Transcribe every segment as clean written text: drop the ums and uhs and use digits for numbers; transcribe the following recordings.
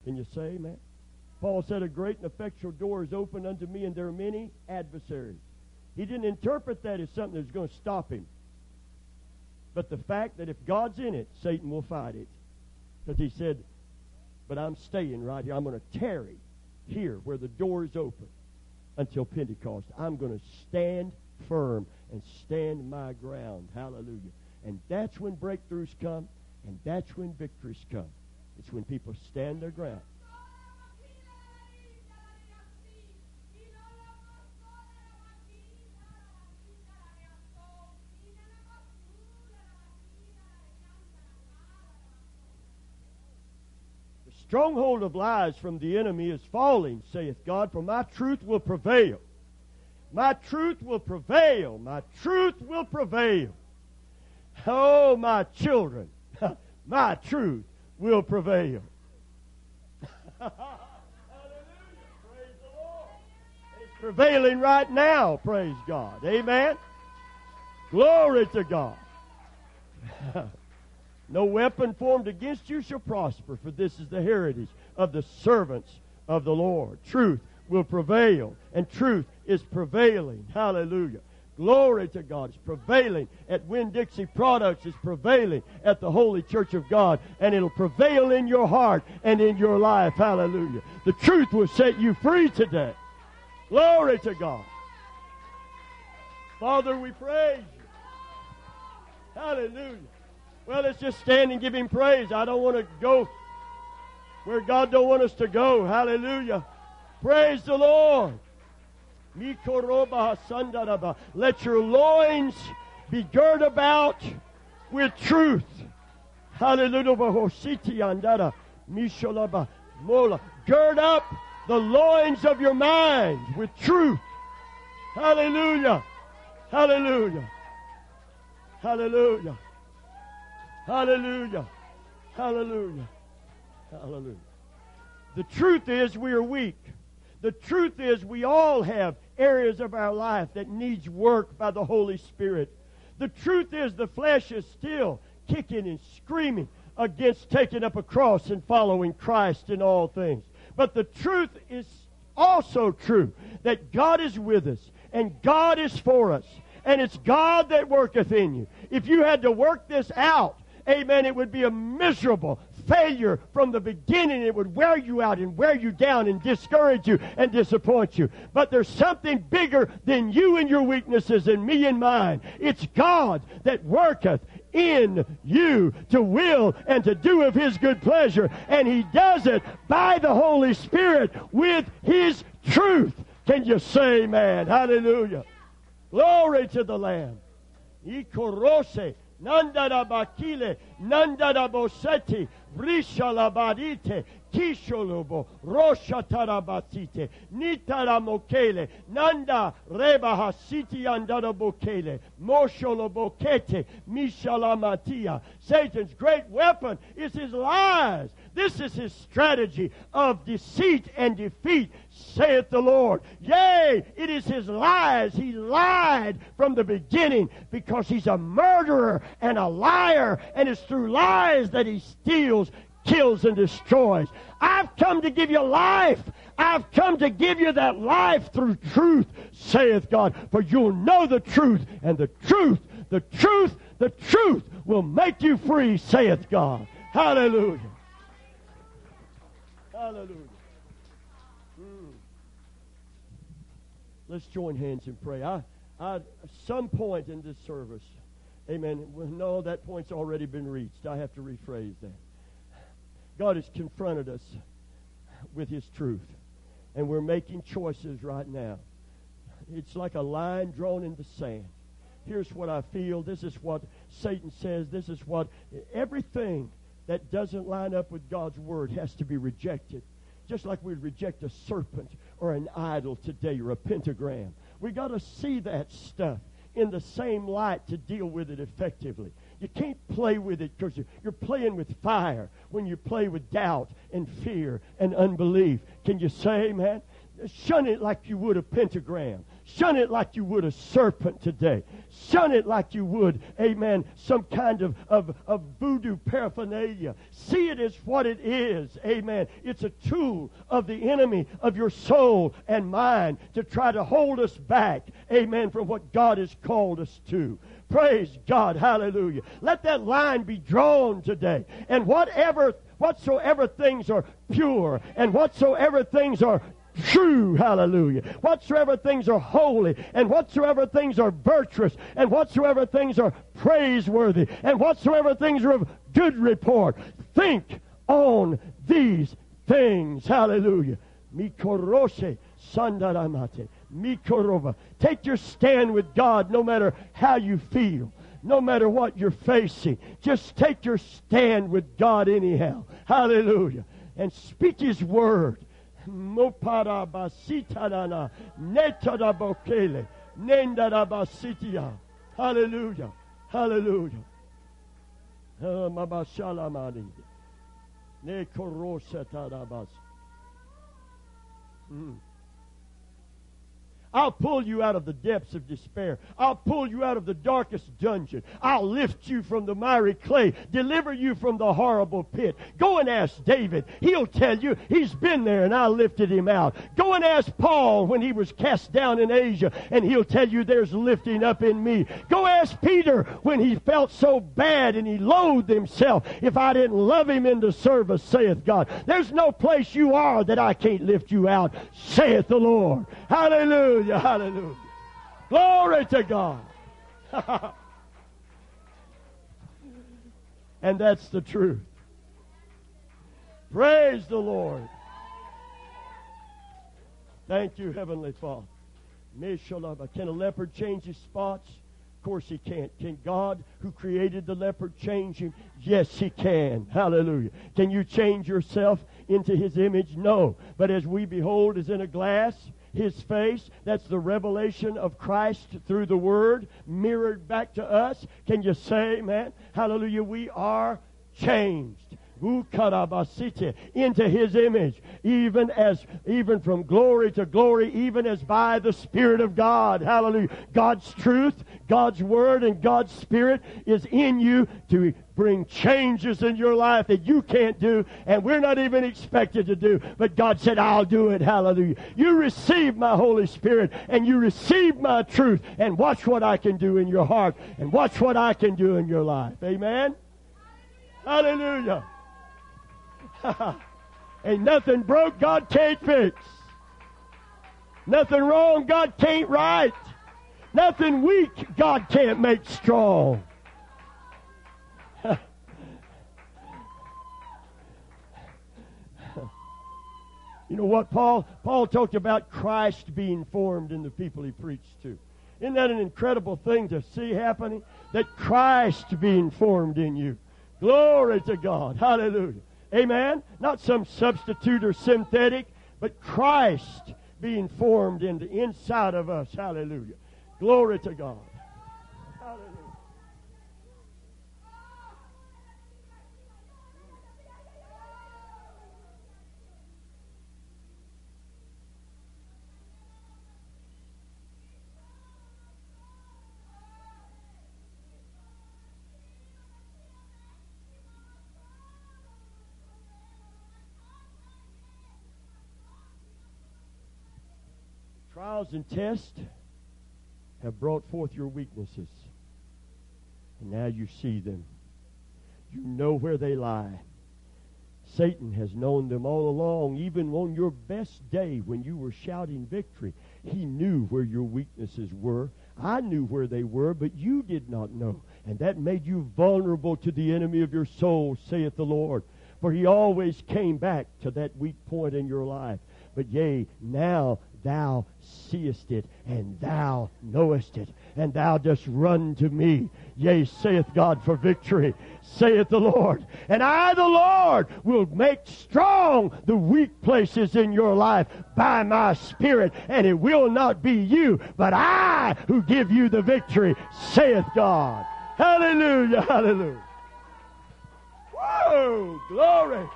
Can you say amen? Paul said, a great and effectual door is open unto me, and there are many adversaries. He didn't interpret that as something that's going to stop him. But the fact that if God's in it, Satan will fight it. Because he said, but I'm staying right here. I'm going to tarry here where the door is open until Pentecost. I'm going to stand firm and stand my ground. Hallelujah. And that's when breakthroughs come, and that's when victories come. It's when people stand their ground. Stronghold of lies from the enemy is falling, saith God, for my truth will prevail. My truth will prevail. My truth will prevail. Oh, my children, my truth will prevail. Hallelujah. Praise the Lord. It's prevailing right now, praise God. Amen. Glory to God. No weapon formed against you shall prosper, for this is the heritage of the servants of the Lord. Truth will prevail, and truth is prevailing. Hallelujah. Glory to God. It's prevailing at Winn-Dixie Products. It's prevailing at the Holy Church of God, and it'll prevail in your heart and in your life. Hallelujah. The truth will set you free today. Glory to God. Father, we praise you. Hallelujah. Well, let's just stand and give Him praise. I don't want to go where God don't want us to go. Hallelujah. Praise the Lord. Let your loins be girt about with truth. Hallelujah. Gird up the loins of your mind with truth. Hallelujah. Hallelujah. Hallelujah. Hallelujah. Hallelujah. Hallelujah. The truth is we are weak. The truth is we all have areas of our life that needs work by the Holy Spirit. The truth is the flesh is still kicking and screaming against taking up a cross and following Christ in all things. But the truth is also true that God is with us and God is for us. And it's God that worketh in you. If you had to work this out, amen, it would be a miserable failure from the beginning. It would wear you out and wear you down and discourage you and disappoint you. But there's something bigger than you and your weaknesses and me and mine. It's God that worketh in you to will and to do of His good pleasure. And He does it by the Holy Spirit with His truth. Can you say amen? Hallelujah. Glory to the Lamb. Ikorose. Nandara bakile, nandara boseti, brishala badite, kisholobo, rosha tarabatite, nitara mokele, nanda reba hasiti andara bokele, mosholo bokete, mishala matia. Satan's great weapon is his lies. This is his strategy of deceit and defeat, saith the Lord. Yea, it is his lies. He lied from the beginning because he's a murderer and a liar, and it's through lies that he steals, kills, and destroys. I've come to give you life. I've come to give you that life through truth, saith God. For you'll know the truth, and the truth will make you free, saith God. Hallelujah. Hallelujah. Let's join hands and pray. I at some point in this service, amen, well, no, that point's already been reached. I have to rephrase that. God has confronted us with His truth, and we're making choices right now. It's like a line drawn in the sand. Here's what I feel. This is what Satan says. This is what everything that doesn't line up with God's Word has to be rejected. Just like we'd reject a serpent or an idol today or a pentagram. We got to see that stuff in the same light to deal with it effectively. You can't play with it because you're playing with fire when you play with doubt and fear and unbelief. Can you say amen? Shun it like you would a pentagram. Shun it like you would a serpent today. Shun it like you would, amen, some kind of voodoo paraphernalia. See it as what it is, amen. It's a tool of the enemy of your soul and mind to try to hold us back, amen, from what God has called us to. Praise God, hallelujah. Let that line be drawn today. And whatsoever things are pure, and whatsoever things are true, hallelujah, whatsoever things are holy, and whatsoever things are virtuous, and whatsoever things are praiseworthy, and whatsoever things are of good report, think on these things, hallelujah. Mikoroshe sandaramate, mikorova. Take your stand with God no matter how you feel, no matter what you're facing. Just take your stand with God anyhow, hallelujah, and speak His word. Moparabasitarana netadabokele nendarabasitia. Hallelujah. Hallelujah. Mabashalamani nekorosatarabas. I'll pull you out of the depths of despair. I'll pull you out of the darkest dungeon. I'll lift you from the miry clay, deliver you from the horrible pit. Go and ask David. He'll tell you he's been there and I lifted him out. Go and ask Paul when he was cast down in Asia, and he'll tell you there's lifting up in me. Go ask Peter when he felt so bad and he loathed himself. If I didn't love him into service, saith God. There's no place you are that I can't lift you out, saith the Lord. Hallelujah. Hallelujah. Glory to God. And that's the truth. Praise the Lord. Thank you, Heavenly Father. Can a leopard change his spots? Of course he can't. Can God, who created the leopard, change him? Yes, He can. Hallelujah. Can you change yourself into His image? No. But as we behold as in a glass His face, that's the revelation of Christ through the Word, mirrored back to us. Can you say, man, hallelujah, we are changed into His image, even from glory to glory, even as by the Spirit of God. Hallelujah. God's truth, God's Word, and God's Spirit is in you to bring changes in your life that you can't do, and we're not even expected to do. But God said, I'll do it. Hallelujah. You receive my Holy Spirit, and you receive my truth, and watch what I can do in your heart, and watch what I can do in your life. Amen? Hallelujah. Ain't nothing broke God can't fix. Nothing wrong God can't right. Nothing weak God can't make strong. You know what, Paul talked about Christ being formed in the people he preached to. Isn't that an incredible thing to see happening? That Christ being formed in you. Glory to God. Hallelujah. Amen? Not some substitute or synthetic, but Christ being formed in the inside of us. Hallelujah. Glory to God. Hallelujah. Trials and tests have brought forth your weaknesses. And now you see them. You know where they lie. Satan has known them all along. Even on your best day when you were shouting victory, he knew where your weaknesses were. I knew where they were, but you did not know. And that made you vulnerable to the enemy of your soul, saith the Lord. For he always came back to that weak point in your life. But yea, now thou seest it, and thou knowest it, and thou dost run to me. Yea, saith God, for victory, saith the Lord. And I, the Lord, will make strong the weak places in your life by my Spirit, and it will not be you, but I who give you the victory, saith God. Hallelujah, hallelujah. Whoa, glory.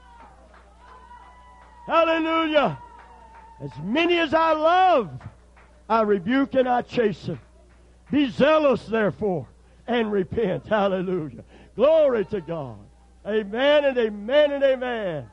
Hallelujah. As many as I love, I rebuke and I chasten. Be zealous, therefore, and repent. Hallelujah. Glory to God. Amen and amen and amen.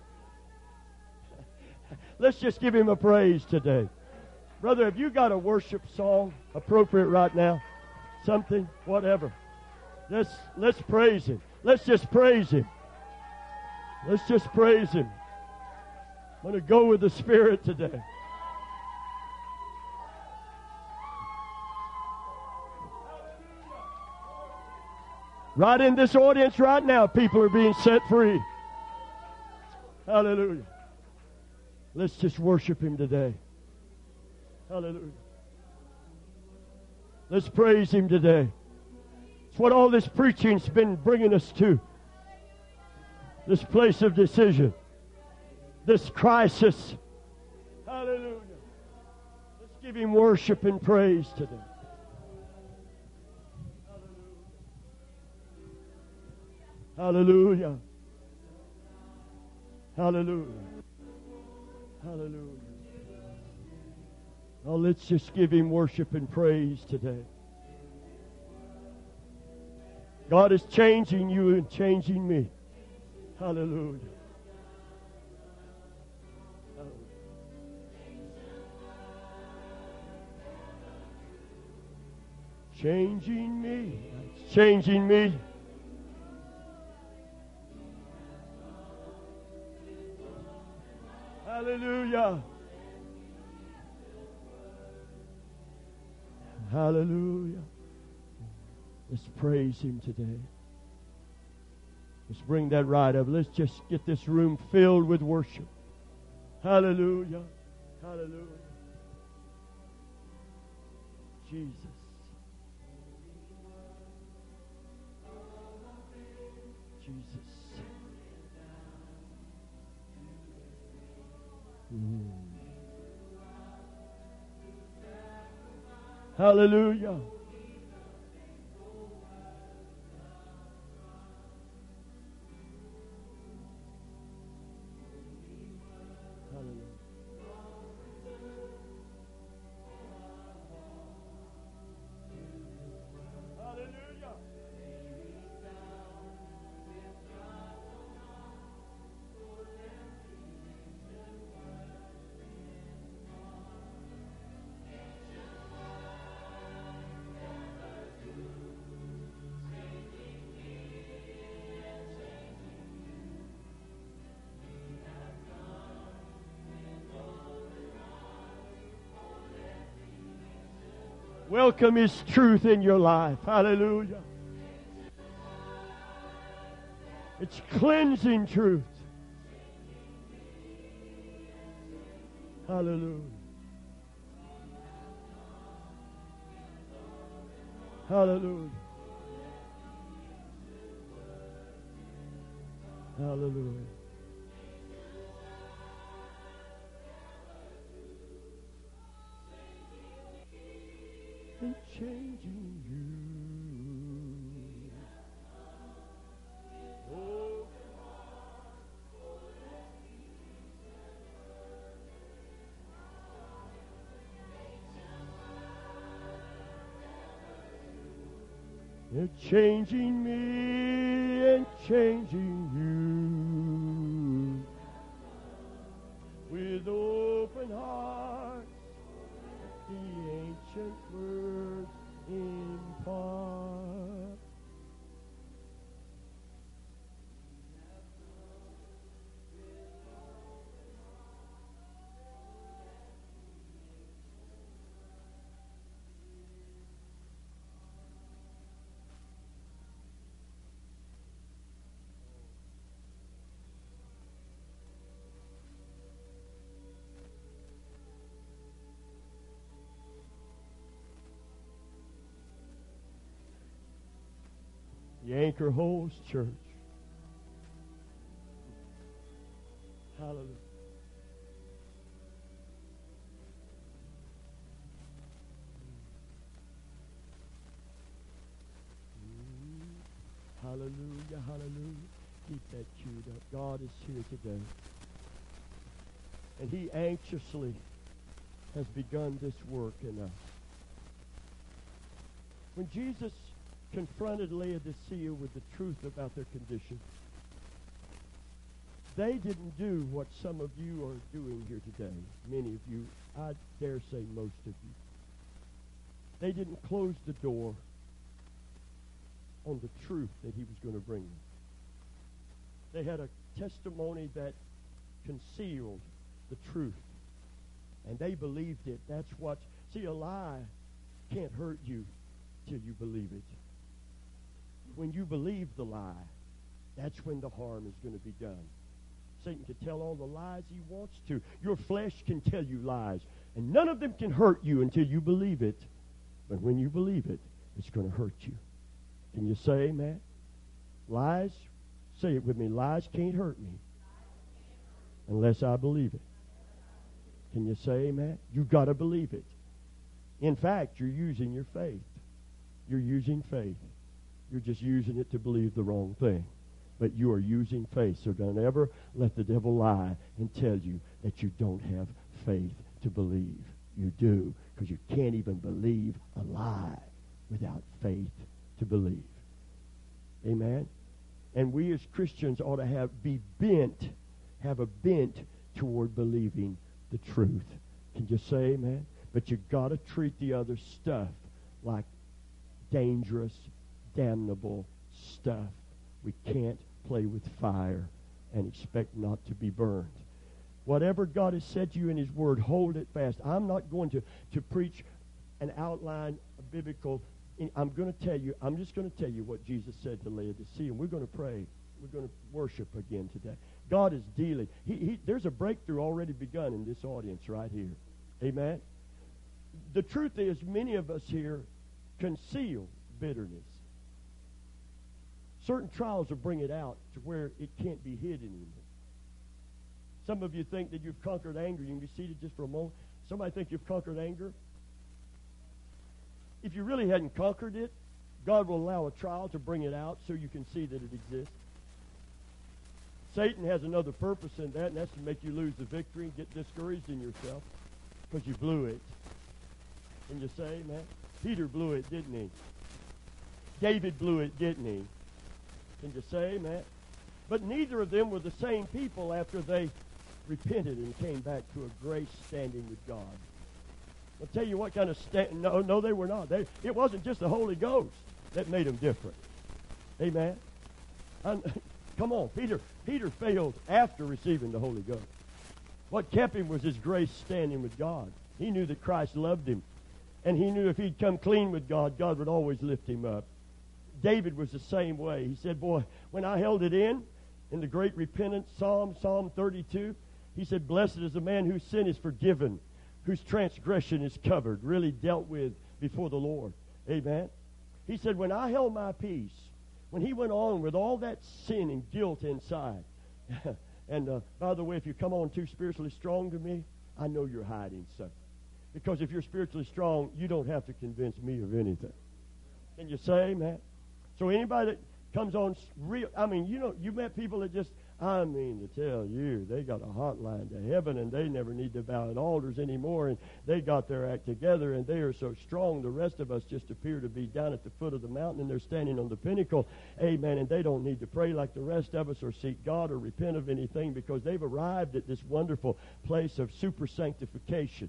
Let's just give Him a praise today. Brother, have you got a worship song appropriate right now? Something, whatever. Let's praise Him. Let's just praise Him. Let's just praise Him. I'm going to go with the Spirit today. Right in this audience right now, people are being set free. Hallelujah. Let's just worship Him today. Hallelujah. Let's praise Him today. It's what all this preaching's been bringing us to. This place of decision. This crisis. Hallelujah. Let's give Him worship and praise today. Hallelujah. Hallelujah. Hallelujah. Oh, let's just give Him worship and praise today. God is changing you and changing me. Hallelujah. Changing me. It's changing me. Hallelujah. Hallelujah. Let's praise Him today. Let's bring that right up. Let's just get this room filled with worship. Hallelujah. Hallelujah. Jesus. Jesus. Hallelujah. Welcome His truth in your life. Hallelujah. It's cleansing truth. Hallelujah. Hallelujah. Hallelujah. And changing you. Oh. You're changing me and changing you. With open hearts, the ancient words impart. The Anchor Holds Church. Hallelujah. Hallelujah, hallelujah. Keep that queued up. God is here today. And He has begun this work in us. When Jesus confronted Laodicea with the truth about their condition, they didn't do what some of you are doing here today. Many of you, I dare say most of you. They didn't close the door on the truth that he was going to bring them. They had a testimony that concealed the truth. And they believed it. That's what... See, a lie can't hurt you till you believe it. When you believe the lie, that's when the harm is going to be done. Satan can tell all the lies he wants to. Your flesh can tell you lies. And none of them can hurt you until you believe it. But when you believe it, it's going to hurt you. Can you say amen? Lies, say it with me, lies can't hurt me unless I believe it. Can you say amen? You've got to believe it. In fact, you're using your faith. You're using faith. You're just using it to believe the wrong thing. But you are using faith. So don't ever let the devil lie and tell you that you don't have faith to believe. You do, because you can't even believe a lie without faith to believe. Amen? And we as Christians ought to have a bent toward believing the truth. Can you say amen? But you got to treat the other stuff like dangerous, damnable stuff. We can't play with fire and expect not to be burned. Whatever God has said to you in his word, hold it fast. I'm not going to preach an outline, a biblical. I'm just going to tell you what Jesus said to Laodicea, and we're going to pray. We're going to worship again today. God is dealing. There's a breakthrough already begun in this audience right here. Amen? The truth is, many of us here conceal bitterness. Certain trials will bring it out to where it can't be hidden anymore. Some of you think that you've conquered anger. You can be seated just for a moment. Somebody think you've conquered anger? If you really hadn't conquered it, God will allow a trial to bring it out so you can see that it exists. Satan has another purpose in that, and that's to make you lose the victory and get discouraged in yourself because you blew it. Can you say, man? Peter blew it, didn't he? David blew it, didn't he? Can you say, man? But neither of them were the same people after they repented and came back to a grace standing with God. I'll tell you what kind of no, they were not. It wasn't just the Holy Ghost that made them different. Amen? Come on, Peter failed after receiving the Holy Ghost. What kept him was his grace standing with God. He knew that Christ loved him. And he knew if he'd come clean with God, God would always lift him up. David was the same way. He said, boy, when I held it in the great repentance, Psalm 32, he said, blessed is the man whose sin is forgiven, whose transgression is covered, really dealt with before the Lord. Amen? He said, when I held my peace, when he went on with all that sin and guilt inside, and by the way, if you come on too spiritually strong to me, I know you're hiding something. Because if you're spiritually strong, you don't have to convince me of anything. Can you say, man? So anybody that comes on real, you met people that just, to tell you, they got a hotline to heaven and they never need to bow at altars anymore, and they got their act together and they are so strong. The rest of us just appear to be down at the foot of the mountain and they're standing on the pinnacle. Amen. And they don't need to pray like the rest of us or seek God or repent of anything because they've arrived at this wonderful place of super sanctification.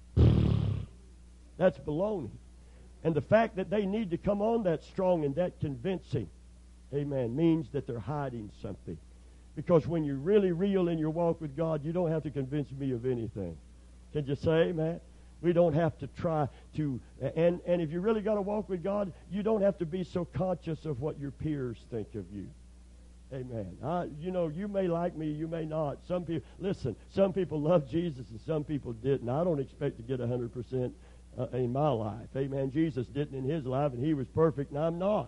That's baloney. And the fact that they need to come on that strong and that convincing, amen, means that they're hiding something. Because when you're really real in your walk with God, you don't have to convince me of anything. Can you say, amen? We don't have to try to, and if you really got to walk with God, you don't have to be so conscious of what your peers think of you. Amen. You may like me, you may not. Some people love Jesus and some people didn't. I don't expect to get 100% in my life. Amen. Jesus didn't in his life, and he was perfect, and I'm not.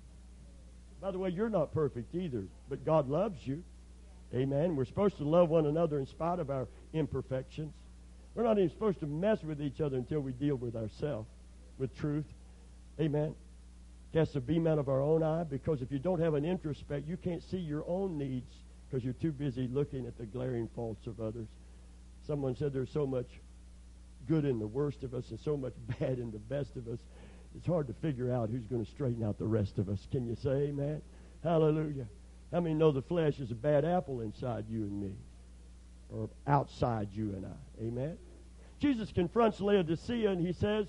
By the way, you're not perfect either, but God loves you. Amen. We're supposed to love one another in spite of our imperfections. We're not even supposed to mess with each other until we deal with ourselves, with truth. Amen. Cast the beam out of our own eye, because if you don't have an introspect, you can't see your own needs because you're too busy looking at the glaring faults of others. Someone said there's so much good in the worst of us and so much bad in the best of us, it's hard to figure out who's going to straighten out the rest of us. Can you say amen? Hallelujah. How many know the flesh is a bad apple inside you and me? Or outside you and I? Amen? Jesus confronts Laodicea and he says,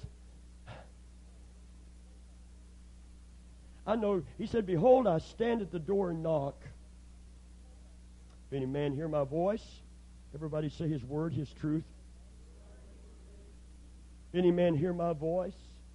he said, behold, I stand at the door and knock. If any man hear my voice, everybody say his word, his truth. If any man hear my voice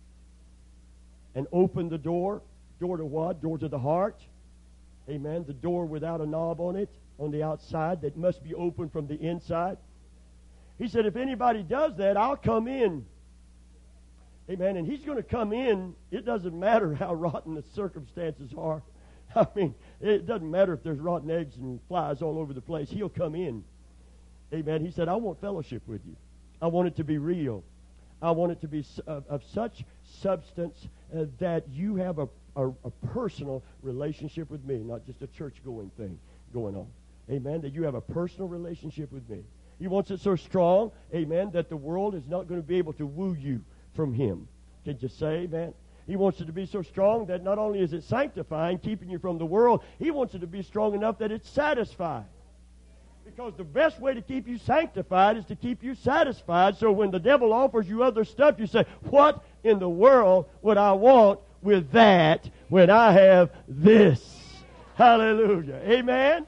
and open the door, door to what? Door to the heart. Amen. The door without a knob on it, on the outside, that must be open from the inside. He said, if anybody does that, I'll come in. Amen. And he's going to come in. It doesn't matter how rotten the circumstances are. I mean, it doesn't matter if there's rotten eggs and flies all over the place. He'll come in. Amen. He said, I want fellowship with you. I want it to be real. I want it to be of such substance that you have a personal relationship with me, not just a church-going thing going on. Amen. That you have a personal relationship with me. He wants it so strong, amen, that the world is not going to be able to woo you from him. Can you say amen? He wants it to be so strong that not only is it sanctifying, keeping you from the world, he wants it to be strong enough that it's satisfying. Because the best way to keep you sanctified is to keep you satisfied. So when the devil offers you other stuff, you say, what in the world would I want with that when I have this? Hallelujah. Amen?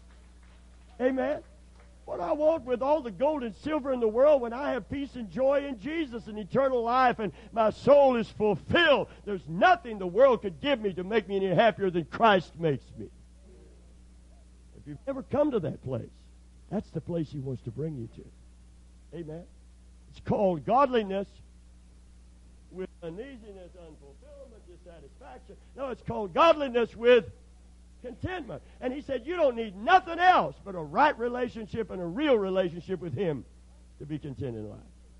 Amen? What I want with all the gold and silver in the world when I have peace and joy in Jesus and eternal life and my soul is fulfilled. There's nothing the world could give me to make me any happier than Christ makes me. If you've never come to that place, that's the place he wants to bring you to. Amen? It's called godliness with uneasiness, unfulfillment, dissatisfaction. No, it's called godliness with contentment. And he said, you don't need nothing else but a right relationship and a real relationship with him to be content in life.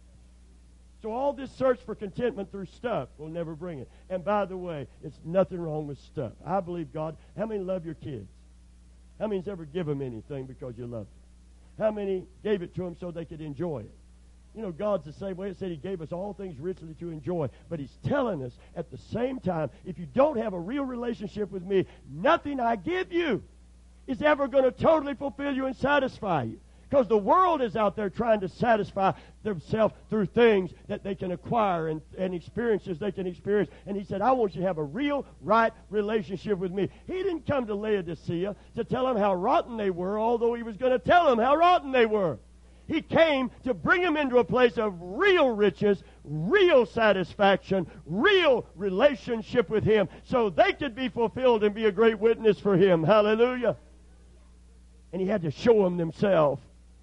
So all this search for contentment through stuff will never bring it. And by the way, it's nothing wrong with stuff. I believe God. How many love your kids? How many's ever give them anything because you love them? How many gave it to them so they could enjoy it? You know, God's the same way. It said he gave us all things richly to enjoy. But he's telling us at the same time, if you don't have a real relationship with me, nothing I give you is ever going to totally fulfill you and satisfy you. Because the world is out there trying to satisfy themselves through things that they can acquire and experiences they can experience. And he said, I want you to have a real, right relationship with me. He didn't come to Laodicea to tell them how rotten they were, although he was going to tell them how rotten they were. He came to bring them into a place of real riches, real satisfaction, real relationship with him, so they could be fulfilled and be a great witness for him. Hallelujah. And he had to show them themselves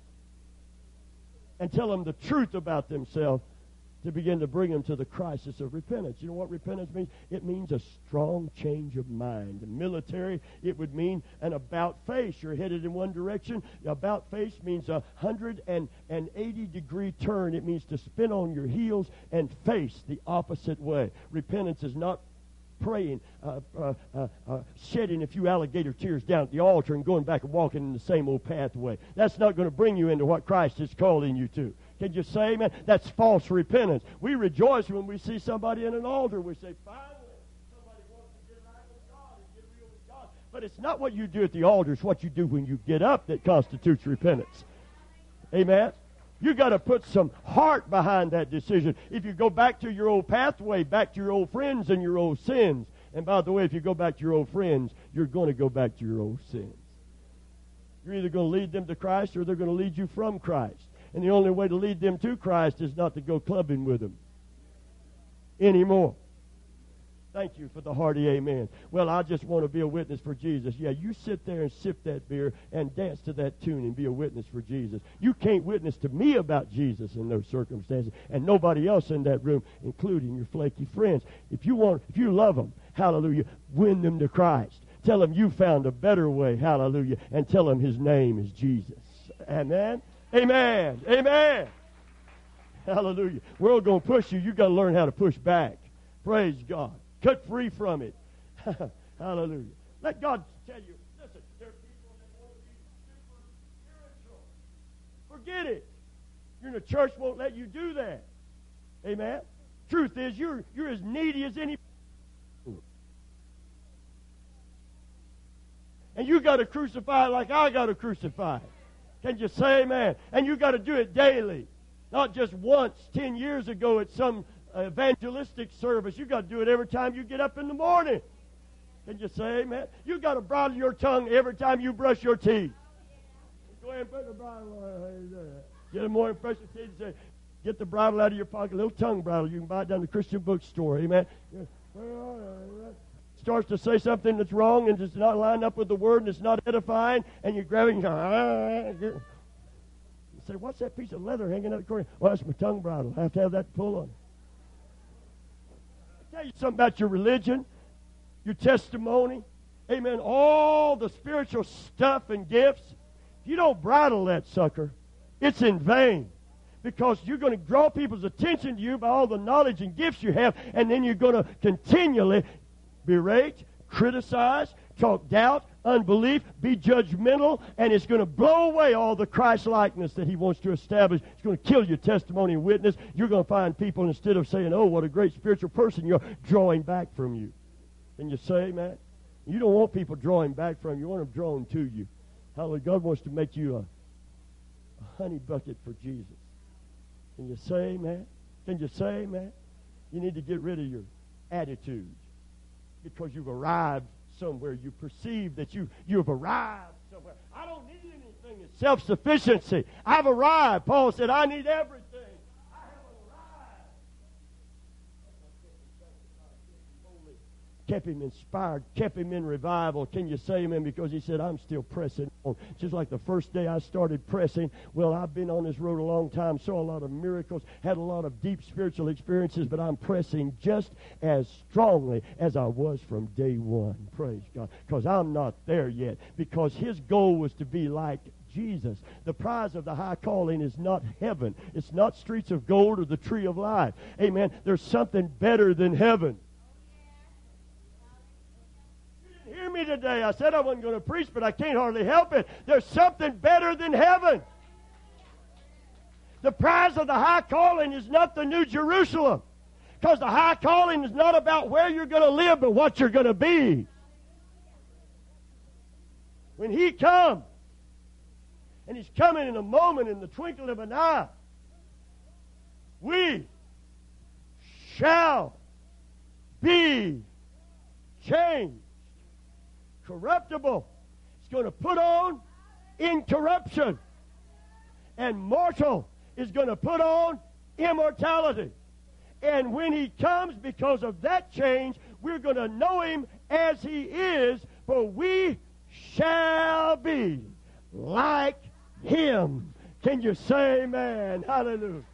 and tell them the truth about themselves to begin to bring them to the crisis of repentance. You know what repentance means? It means a strong change of mind. In military, it would mean an about face. You're headed in one direction. About face means a 180-degree turn. It means to spin on your heels and face the opposite way. Repentance is not praying, shedding a few alligator tears down at the altar and going back and walking in the same old pathway. That's not going to bring you into what Christ is calling you to. Can you say amen? That's false repentance. We rejoice when we see somebody in an altar. We say, finally, somebody wants to get right with God and get real with God. But it's not what you do at the altar. It's what you do when you get up that constitutes repentance. Amen? You got to put some heart behind that decision. If you go back to your old pathway, back to your old friends and your old sins, and by the way, if you go back to your old friends, you're going to go back to your old sins. You're either going to lead them to Christ or they're going to lead you from Christ. And the only way to lead them to Christ is not to go clubbing with them anymore. Thank you for the hearty amen. Well, I just want to be a witness for Jesus. Yeah, you sit there and sip that beer and dance to that tune and be a witness for Jesus. You can't witness to me about Jesus in those circumstances, and nobody else in that room, including your flaky friends. If you love them, hallelujah, win them to Christ. Tell them you found a better way, hallelujah, and tell them his name is Jesus. Amen? Amen. Amen. Hallelujah. World going to push you. You got to learn how to push back. Praise God. Cut free from it. Hallelujah. Let God tell you, listen, there are people that want to be super spiritual. Forget it. You're in the church won't let you do that. Amen? Truth is, you're as needy as any. And you got to crucify it like I got to crucify it. Can you say amen? And you got to do it daily. Not just once, 10 years ago at some evangelistic service. You got to do it every time you get up in the morning. Can you say amen? You got to bridle your tongue every time you brush your teeth. Go ahead and put the bridle. Get a morning, brush your teeth, and say, get the bridle out of your pocket, a little tongue bridle. You can buy it down at the Christian bookstore. Amen. Starts to say something that's wrong and it's not lined up with the word and it's not edifying, and you grab it and you say, what's that piece of leather hanging out the corner? Well, that's my tongue bridle. I have to have that pull on. I'll tell you something about your religion, your testimony, amen, all the spiritual stuff and gifts. If you don't bridle that sucker, it's in vain. Because you're going to draw people's attention to you by all the knowledge and gifts you have, and then you're going to continually berate, criticize, talk doubt, unbelief, be judgmental, and it's going to blow away all the Christ-likeness that he wants to establish. It's going to kill your testimony and witness. You're going to find people, instead of saying, oh, what a great spiritual person you're, drawing back from you. Can you say, man? You don't want people drawing back from you. You want them drawn to you. Hallelujah. God wants to make you a honey bucket for Jesus. Can you say, man? Can you say, man? You need to get rid of your attitudes. Because you've arrived somewhere. You perceive that you've arrived somewhere. I don't need anything. It's self-sufficiency. I've arrived. Paul said, I need everything. I have arrived. Kept him inspired, kept him in revival. Can you say amen? Because he said, I'm still pressing on. Just like the first day I started pressing. Well, I've been on this road a long time, saw a lot of miracles, had a lot of deep spiritual experiences, but I'm pressing just as strongly as I was from day one. Praise God. Because I'm not there yet. Because his goal was to be like Jesus. The prize of the high calling is not heaven. It's not streets of gold or the tree of life. Amen. There's something better than heaven. Hear me today. I said I wasn't going to preach, but I can't hardly help it. There's something better than heaven. The prize of the high calling is not the New Jerusalem. Because the high calling is not about where you're going to live, but what you're going to be. When he comes, and he's coming in a moment, in the twinkling of an eye, we shall be changed. Corruptible. It's going to put on incorruption. And mortal is going to put on immortality. And when he comes, because of that change, we're going to know him as he is, for we shall be like him. Can you say amen? Hallelujah.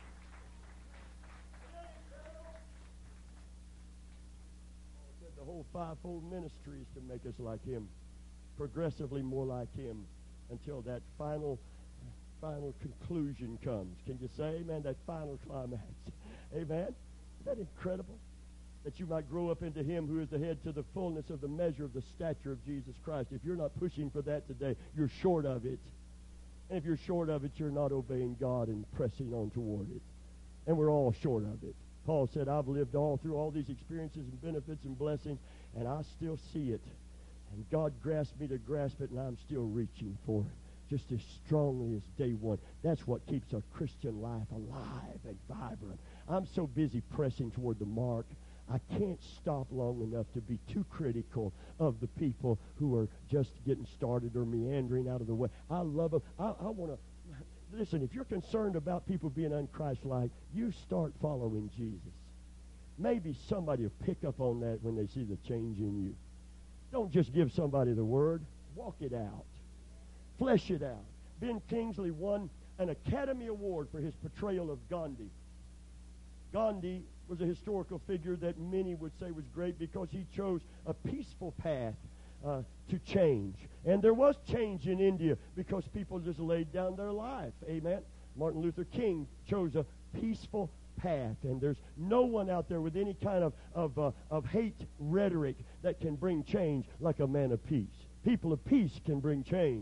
The whole fivefold ministry is to make us like him, progressively more like him, until that final conclusion comes. Can you say amen? That final climax. Amen? Isn't that incredible? That you might grow up into him who is the head, to the fullness of the measure of the stature of Jesus Christ. If you're not pushing for that today, you're short of it. And if you're short of it, you're not obeying God and pressing on toward it. And we're all short of it. Paul said, I've lived all through all these experiences and benefits and blessings, and I still see it. And God grasped me to grasp it, and I'm still reaching for it, just as strongly as day one. That's what keeps our Christian life alive and vibrant. I'm so busy pressing toward the mark, I can't stop long enough to be too critical of the people who are just getting started or meandering out of the way. I love them. I want to... Listen, if you're concerned about people being un-Christ-like, you start following Jesus. Maybe somebody will pick up on that when they see the change in you. Don't just give somebody the word. Walk it out. Flesh it out. Ben Kingsley won an Academy Award for his portrayal of Gandhi. Gandhi was a historical figure that many would say was great because he chose a peaceful path to change. And there was change in India because people just laid down their life. Amen. Martin Luther King chose a peaceful path, and there's no one out there with any kind of hate rhetoric that can bring change like a man of peace. People of peace can bring change.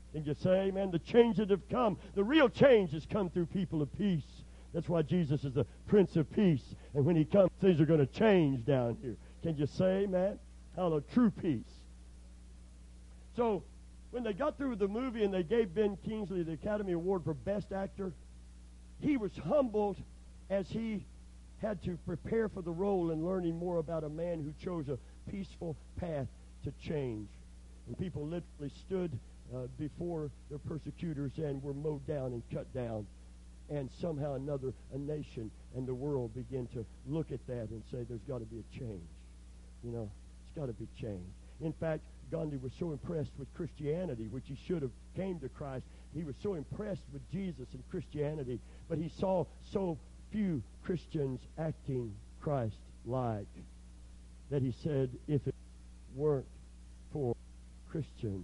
Can you say amen? The change that have come, the real change has come through people of peace. That's why Jesus is the Prince of Peace. And when he comes, things are going to change down here. Can you say amen? Hallelujah. True peace. So, when they got through with the movie and they gave Ben Kingsley the Academy Award for Best Actor, he was humbled as he had to prepare for the role and learning more about a man who chose a peaceful path to change. And people literally stood before their persecutors and were mowed down and cut down. And somehow another, a nation and the world began to look at that and say, there's got to be a change. You know, it's got to be change. In fact, Gandhi was so impressed with Christianity, which he should have came to Christ. He was so impressed with Jesus and Christianity, but he saw so few Christians acting Christ-like that he said, if it weren't for Christians,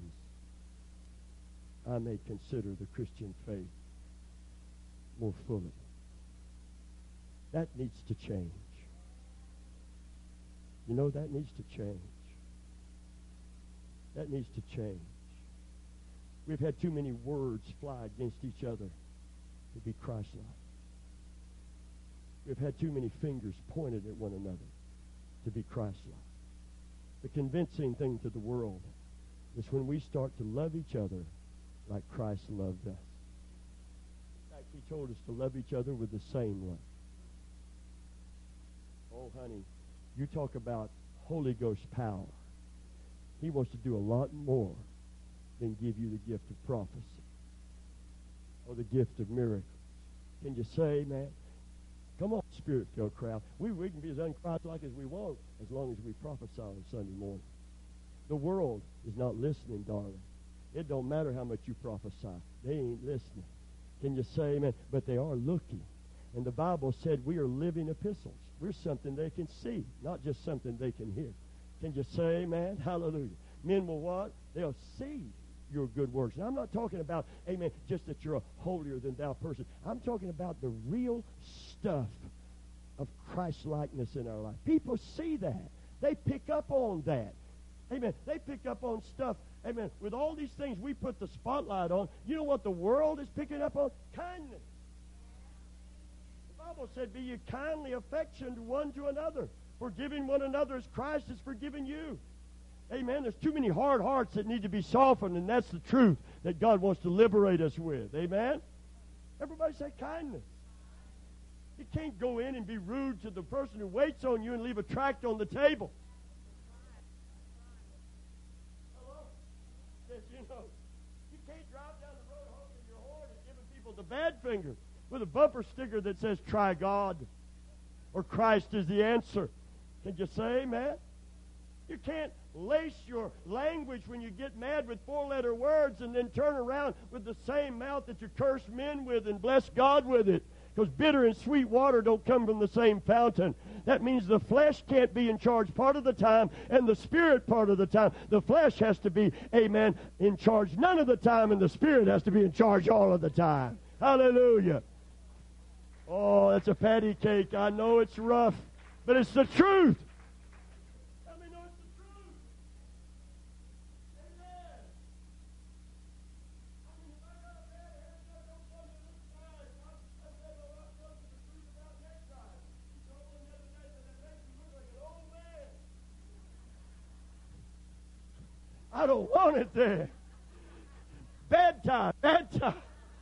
I may consider the Christian faith more fully. That needs to change. You know, that needs to change. That needs to change. We've had too many words fly against each other to be Christ-like. We've had too many fingers pointed at one another to be Christ-like. The convincing thing to the world is when we start to love each other like Christ loved us. In fact, he told us to love each other with the same love. Oh, honey, you talk about Holy Ghost power. He wants to do a lot more than give you the gift of prophecy or the gift of miracles. Can you say, man? Come on, Spirit-filled crowd. We can be as un-Christ-like as we want as long as we prophesy on Sunday morning. The world is not listening, darling. It don't matter how much you prophesy. They ain't listening. Can you say amen? But they are looking. And the Bible said we are living epistles. We're something they can see, not just something they can hear. Can you say amen? Hallelujah. Men will what? They'll see your good works. And I'm not talking about, amen, just that you're a holier than thou person. I'm talking about the real stuff of Christ-likeness in our life. People see that. They pick up on that. Amen. They pick up on stuff. Amen. With all these things we put the spotlight on, you know what the world is picking up on? Kindness. The Bible said, be ye kindly affectioned one to another, forgiving one another as Christ has forgiven you. Amen. There's too many hard hearts that need to be softened, and that's the truth that God wants to liberate us with. Amen. Everybody say kindness. You can't go in and be rude to the person who waits on you and leave a tract on the table. Hello? Yes, you know, you can't drive down the road honking your horn and giving people the bad finger with a bumper sticker that says, try God, or Christ is the answer. Can you say amen? You can't lace your language when you get mad with four-letter words and then turn around with the same mouth that you curse men with and bless God with it. Because bitter and sweet water don't come from the same fountain. That means the flesh can't be in charge part of the time and the Spirit part of the time. The flesh has to be, amen, in charge none of the time, and the Spirit has to be in charge all of the time. Hallelujah. Oh, that's a patty cake. I know it's rough, but it's the truth. Let me know it's the truth. Amen. I mean, if I got a bad haircut, don't tell me this time. I said, well, I'll tell you the truth about next time. You told me the other day that it makes you look like an old man. I don't want it there. Bad time, bad time.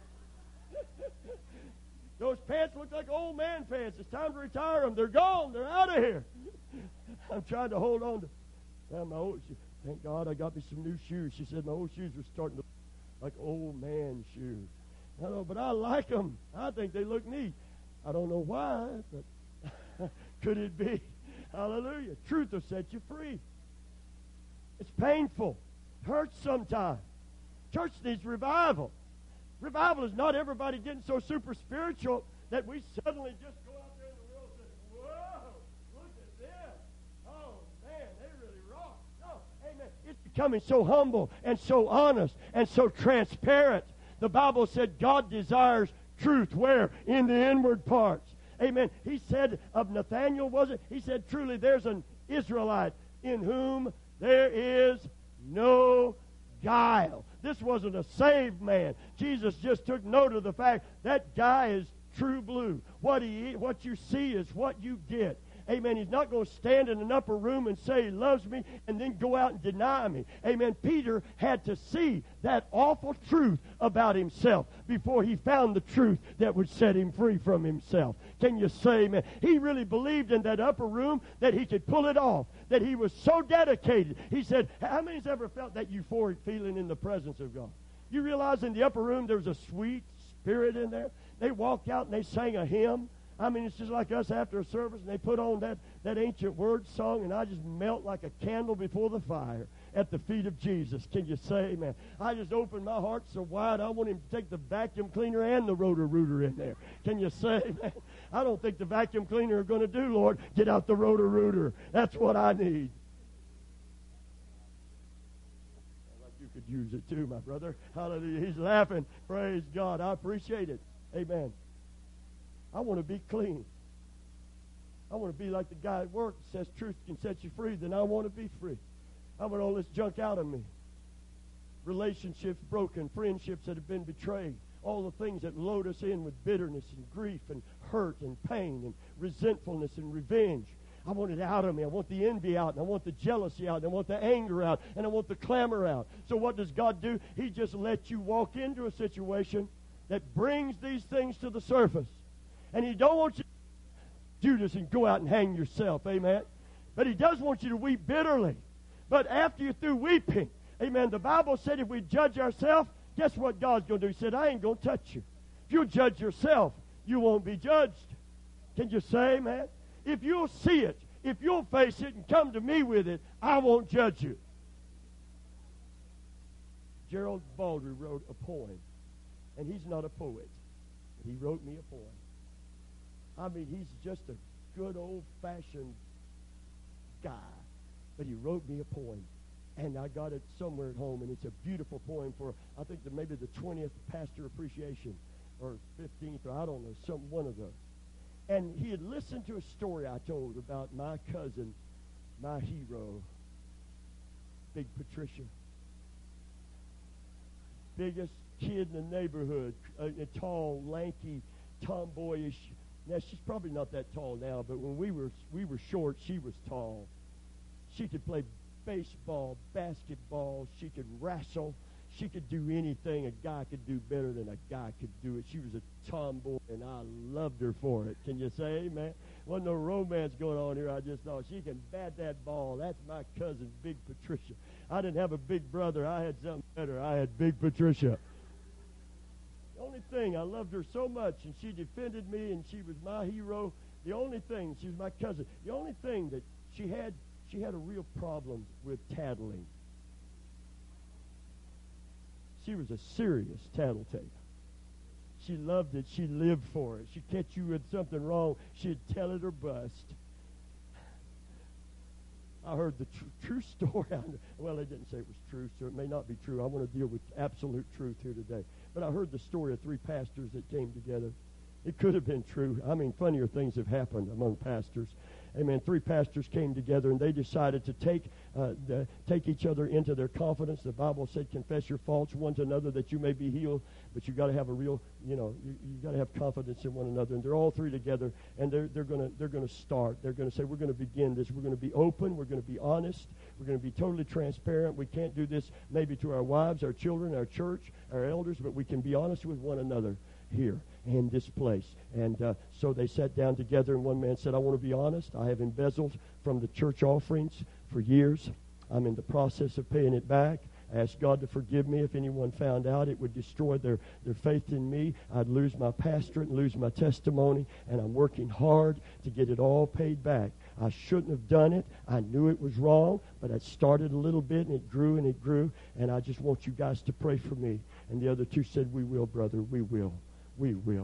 Those pants look like old man pants. It's time to retire them. They're gone. They're out of here. I'm trying to hold on to my old shoes. Thank God I got me some new shoes. She said my old shoes were starting to look like old man shoes. I know, but I like them. I think they look neat. I don't know why, but could it be? Hallelujah. Truth will set you free. It's painful. Hurts sometimes. Church needs revival. Revival is not everybody getting so super spiritual that we suddenly just go out there in the world and say, whoa, look at this. Oh, man, they really rock. No, amen. It's becoming so humble and so honest and so transparent. The Bible said God desires truth. Where? In the inward parts. Amen. He said of Nathanael, was it? He said, truly, there's an Israelite in whom there is no guile. This wasn't a saved man. Jesus just took note of the fact that guy is true blue. What you see is what you get. Amen. He's not going to stand in an upper room and say he loves me and then go out and deny me. Amen. Peter had to see that awful truth about himself before he found the truth that would set him free from himself. Can you say amen? He really believed in that upper room that he could pull it off, that he was so dedicated. He said, how many's ever felt that euphoric feeling in the presence of God? You realize in the upper room there's a sweet spirit in there? They walked out and they sang a hymn. I mean, it's just like us after a service, and they put on that ancient word song, and I just melt like a candle before the fire at the feet of Jesus. Can you say amen? I just open my heart so wide, I want him to take the vacuum cleaner and the Roto-Rooter in there. Can you say amen? I don't think the vacuum cleaner is going to do, Lord. Get out the Roto-Rooter. That's what I need. You could use it too, my brother. Hallelujah. He's laughing. Praise God. I appreciate it. Amen. I want to be clean. I want to be like the guy at work that says truth can set you free. Then I want to be free. I want all this junk out of me. Relationships broken, friendships that have been betrayed, all the things that load us in with bitterness and grief and hurt and pain and resentfulness and revenge. I want it out of me. I want the envy out, and I want the jealousy out, and I want the anger out, and I want the clamor out. So what does God do? He just lets you walk into a situation that brings these things to the surface. And he don't want you to do this and go out and hang yourself, amen. But he does want you to weep bitterly. But after you're through weeping, amen, the Bible said if we judge ourselves, guess what God's going to do? He said, I ain't going to touch you. If you judge yourself, you won't be judged. Can you say amen? If you'll see it, if you'll face it and come to me with it, I won't judge you. Gerald Baldry wrote a poem, and he's not a poet. He wrote me a poem. I mean, he's just a good old-fashioned guy. But he wrote me a poem, and I got it somewhere at home, and it's a beautiful poem for, I think, maybe the 20th Pastor Appreciation, or 15th, or I don't know, one of those. And he had listened to a story I told about my cousin, my hero, Big Patricia. Biggest kid in the neighborhood, a tall, lanky, tomboyish. Now, she's probably not that tall now, but when we were short, she was tall. She could play baseball, basketball. She could wrestle. She could do anything a guy could do better than a guy could do it. She was a tomboy, and I loved her for it. Can you say amen? Wasn't no romance going on here. I just thought, she can bat that ball. That's my cousin, Big Patricia. I didn't have a big brother. I had something better. I had Big Patricia. The only thing, I loved her so much, and she defended me, and she was my hero. The only thing, she was my cousin. The only thing that she had a real problem with tattling. She was a serious tattletale. She loved it. She lived for it. She'd catch you with something wrong. She'd tell it or bust. I heard the true story. Well, they didn't say it was true, so it may not be true. I want to deal with absolute truth here today. But I heard the story of 3 pastors that came together. It could have been true. I mean, funnier things have happened among pastors. Amen. 3 pastors came together, and they decided to take each other into their confidence. The Bible said, confess your faults one to another that you may be healed. But you got to have a real, you got to have confidence in one another. And they're all 3 together, and they're going to start. They're going to say, we're going to begin this. We're going to be open. We're going to be honest. We're going to be totally transparent. We can't do this maybe to our wives, our children, our church, our elders, but we can be honest with one another here in this place. And so they sat down together, and one man said, I want to be honest. I have embezzled from the church offerings for years. I'm in the process of paying it back. I asked God to forgive me. If anyone found out, it would destroy their faith in me. I'd lose my pastorate and lose my testimony, and I'm working hard to get it all paid back. I shouldn't have done it. I knew it was wrong, but I started a little bit, and it grew, and I just want you guys to pray for me. And the other 2 said, we will, brother, we will. We will.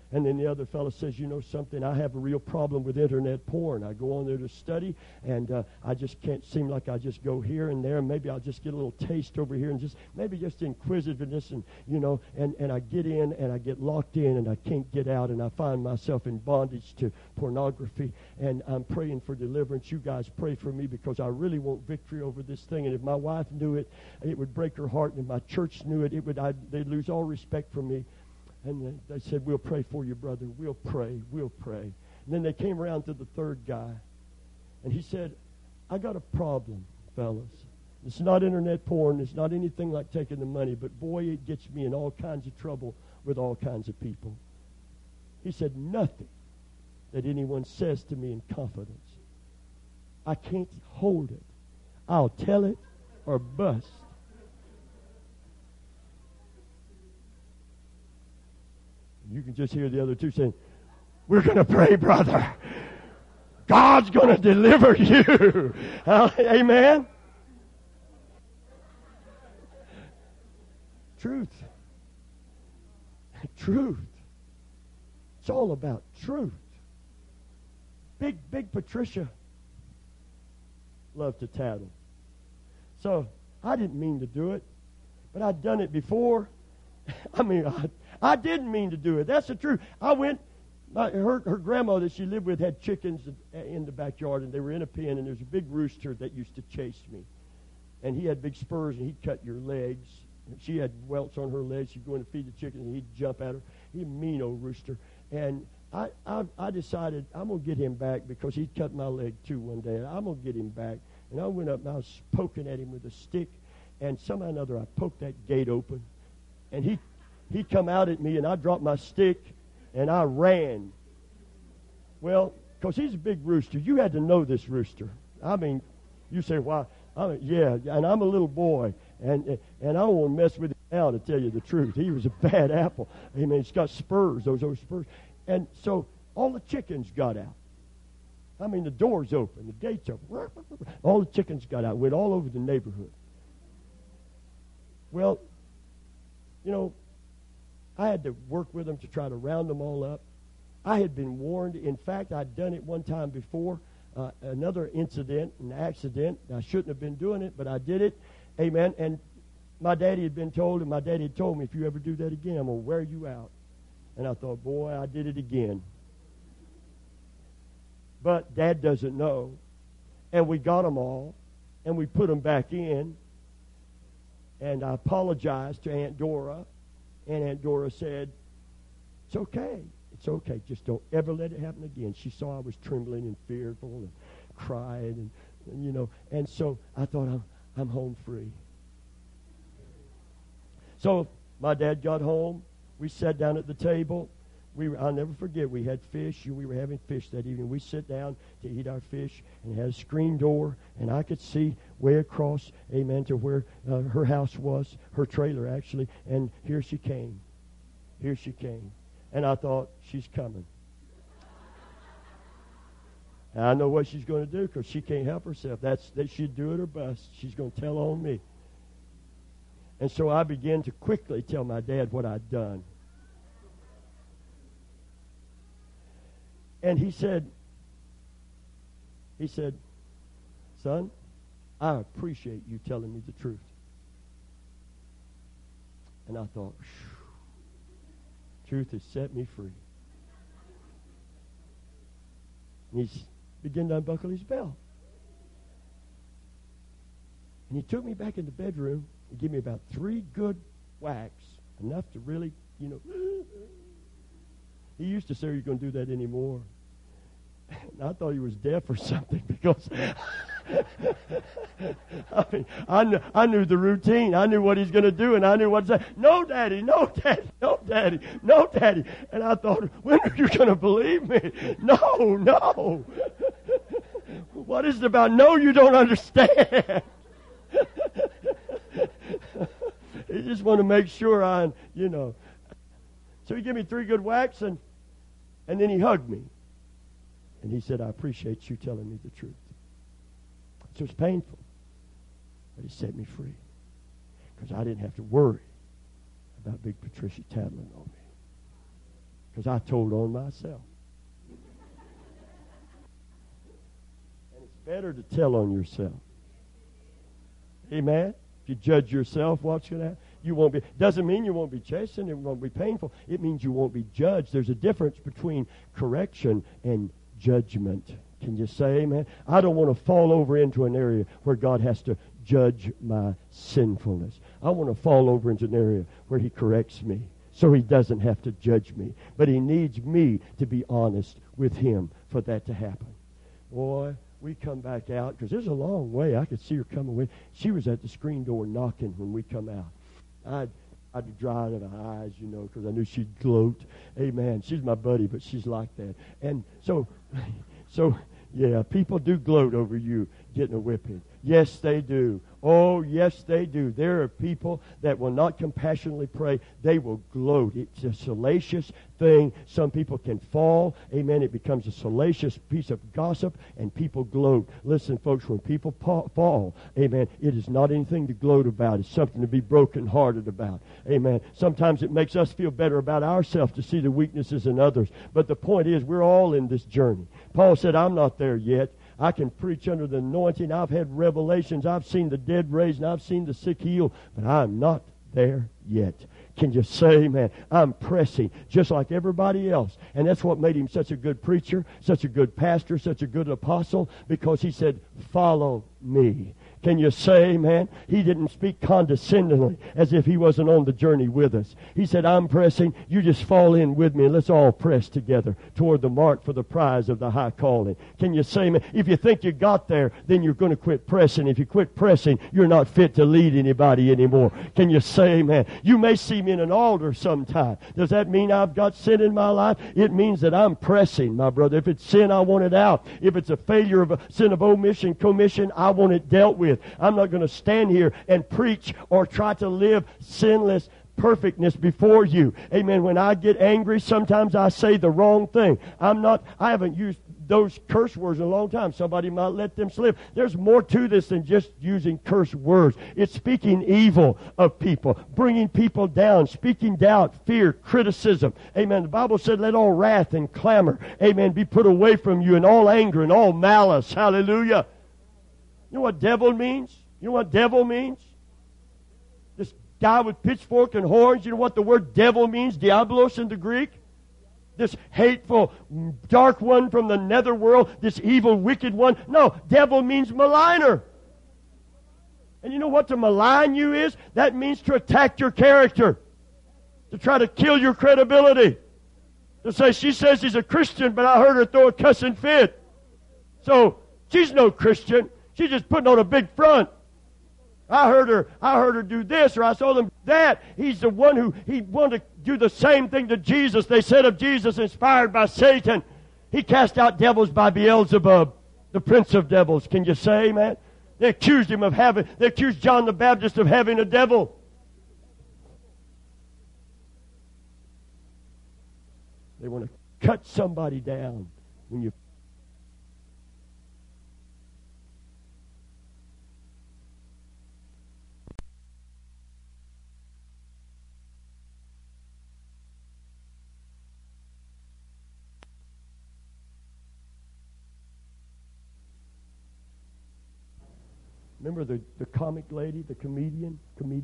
And then the other fellow says, you know something, I have a real problem with internet porn. I go on there to study, and I just can't seem like I just go here and there, and maybe I'll just get a little taste over here, and maybe just inquisitiveness, and, and I get in, and I get locked in, and I can't get out, and I find myself in bondage to pornography, and I'm praying for deliverance. You guys pray for me, because I really want victory over this thing, and if my wife knew it, it would break her heart, and if my church knew it, they'd lose all respect for me. And they said, we'll pray for you, brother. We'll pray. We'll pray. And then they came around to the third guy. And he said, I got a problem, fellas. It's not internet porn. It's not anything like taking the money. But, boy, it gets me in all kinds of trouble with all kinds of people. He said, nothing that anyone says to me in confidence, I can't hold it. I'll tell it or bust. You can just hear the other two saying, we're going to pray, brother. God's going to deliver you. Amen? Truth. Truth. It's all about truth. Big Patricia loved to tattle. So I didn't mean to do it, but I'd done it before. I didn't mean to do it. That's the truth. I went, her grandma that she lived with had chickens in the backyard, and they were in a pen, and there was a big rooster that used to chase me. And he had big spurs, and he'd cut your legs. She had welts on her legs. She'd go in to feed the chickens, and he'd jump at her. He's a mean old rooster. And I decided I'm going to get him back, because he'd cut my leg too one day. I'm going to get him back. And I went up, and I was poking at him with a stick, and somehow or another I poked that gate open. And he come out at me, and I dropped my stick, and I ran. Well, because he's a big rooster. You had to know this rooster. You say, why? Yeah, and I'm a little boy, and I don't want to mess with him now, to tell you the truth. He was a bad apple. He's got spurs, those spurs. And so all the chickens got out. The door's open, the gate's open. All the chickens got out, went all over the neighborhood. Well, I had to work with them to try to round them all up. I had been warned. In fact, I'd done it one time before, another incident, an accident. I shouldn't have been doing it, but I did it. Amen. And my daddy had been told, and my daddy had told me, if you ever do that again, I'm going to wear you out. And I thought, boy, I did it again. But Dad doesn't know. And we got them all, and we put them back in. And I apologized to Aunt Dora. And Aunt Dora said, it's okay. It's okay. Just don't ever let it happen again. She saw I was trembling and fearful and crying. And so I thought, I'm home free. So my dad got home. We sat down at the table. I'll never forget, we had fish. We were having fish that evening. We sat down to eat our fish, and it had a screen door, and I could see way across, amen, to where her house was, her trailer actually, and here she came. Here she came. And I thought, she's coming. And I know what she's going to do, because she can't help herself. That she'd do it or bust. She's going to tell on me. And so I began to quickly tell my dad what I'd done. And he said, son, I appreciate you telling me the truth. And I thought, truth has set me free. And he began to unbuckle his belt. And he took me back in the bedroom and gave me about 3 good whacks, enough to really, He used to say, are you going to do that anymore? And I thought he was deaf or something, because I knew the routine. I knew what he's going to do, and I knew what to say. No, Daddy, no, Daddy, no, Daddy, no, Daddy. And I thought, when are you going to believe me? No. What is it about no you don't understand? He just want to make sure So he gave me 3 good whacks, and then he hugged me. And he said, I appreciate you telling me the truth. So it's painful, but it set me free, because I didn't have to worry about Big Patricia tattling on me, Because I told on myself. And it's better to tell on yourself. Amen? If you judge yourself, what's going to happen? You won't be. Doesn't mean you won't be chastened. It won't be painful. It means you won't be judged. There's a difference between correction and judgment. Can you say amen? I don't want to fall over into an area where God has to judge my sinfulness. I want to fall over into an area where He corrects me so He doesn't have to judge me. But He needs me to be honest with Him for that to happen. Boy, we come back out, because there's a long way. I could see her coming away. She was at the screen door knocking when we come out. I'd dry to the eyes, because I knew she'd gloat. Amen. She's my buddy, but she's like that. And so, yeah, people do gloat over you getting a whipping. Yes, they do. Oh, yes, they do. There are people that will not compassionately pray. They will gloat. It's a salacious thing. Some people can fall. Amen. It becomes a salacious piece of gossip, and people gloat. Listen, folks, when people fall, amen, it is not anything to gloat about. It's something to be brokenhearted about. Amen. Sometimes it makes us feel better about ourselves to see the weaknesses in others. But the point is, we're all in this journey. Paul said, I'm not there yet. I can preach under the anointing. I've had revelations. I've seen the dead raised, and I've seen the sick healed. But I'm not there yet. Can you say, man, I'm pressing just like everybody else. And that's what made him such a good preacher, such a good pastor, such a good apostle, because he said, follow me. Can you say, man? He didn't speak condescendingly as if he wasn't on the journey with us. He said, I'm pressing. You just fall in with me and let's all press together toward the mark for the prize of the high calling. Can you say, man? If you think you got there, then you're going to quit pressing. If you quit pressing, you're not fit to lead anybody anymore. Can you say, man? You may see me in an altar sometime. Does that mean I've got sin in my life? It means that I'm pressing, my brother. If it's sin, I want it out. If it's a failure of a sin of omission, commission, I want it dealt with. I'm not going to stand here and preach or try to live sinless perfectness before you. Amen. When I get angry, sometimes I say the wrong thing. I haven't used those curse words in a long time. Somebody might let them slip. There's more to this than just using curse words. It's speaking evil of people, bringing people down, speaking doubt, fear, criticism. Amen. The Bible said, let all wrath and clamor, amen, be put away from you, and all anger and all malice. Hallelujah. You know what devil means? You know what devil means? This guy with pitchfork and horns, you know what the word devil means? Diabolos in the Greek? This hateful, dark one from the netherworld, this evil, wicked one. No, devil means maligner. And you know what to malign you is? That means to attack your character. To try to kill your credibility. To say, she says she's a Christian, but I heard her throw a cussing fit. So, she's no Christian. She's just putting on a big front. I heard her do this, or I saw them that. He's the one who, he wanted to do the same thing to Jesus. They said of Jesus, inspired by Satan. He cast out devils by Beelzebub, the prince of devils. Can you say, man? They accused John the Baptist of having a devil. They want to cut somebody down when you. Remember the comic lady, the comedian?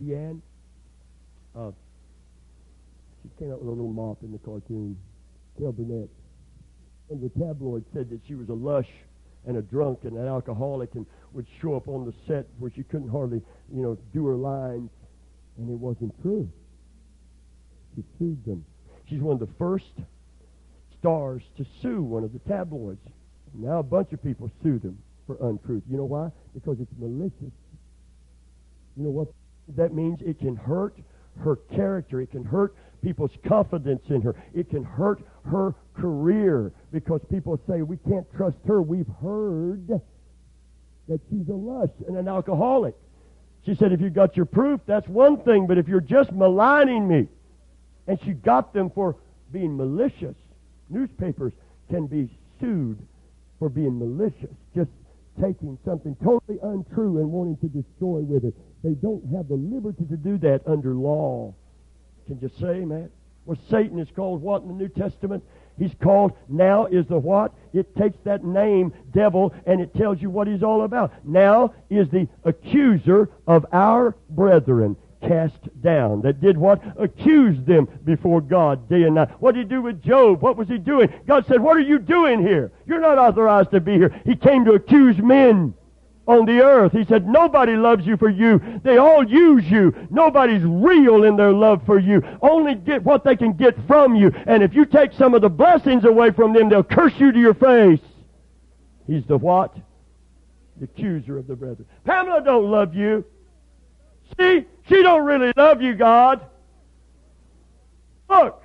She came out with a little mop in the cartoon, Carol Burnett. And the tabloid said that she was a lush and a drunk and an alcoholic and would show up on the set where she couldn't hardly, do her lines. And it wasn't true. She sued them. She's one of the first stars to sue one of the tabloids. Now a bunch of people sue them for untruth. You know why? Because it's malicious. You know what that means? It can hurt her character. It can hurt people's confidence in her. It can hurt her career because people say, we can't trust her. We've heard that she's a lush and an alcoholic. She said, if you got your proof, that's one thing, but if you're just maligning me, and she got them for being malicious. Newspapers can be sued for being malicious, just taking something totally untrue and wanting to destroy with it. They don't have the liberty to do that under law. Can you say, man? Well, Satan is called what in the New Testament? He's called, now is the what? It takes that name, devil, and it tells you what he's all about. Now is the accuser of our brethren, cast down. That did what? Accused them before God day and night. What did he do with Job? What was he doing? God said, what are you doing here? You're not authorized to be here. He came to accuse men on the earth. He said, nobody loves you for you. They all use you. Nobody's real in their love for you. Only get what they can get from you. And if you take some of the blessings away from them, they'll curse you to your face. He's the what? The accuser of the brethren. Pamela don't love you. See? She don't really love you, God. Look.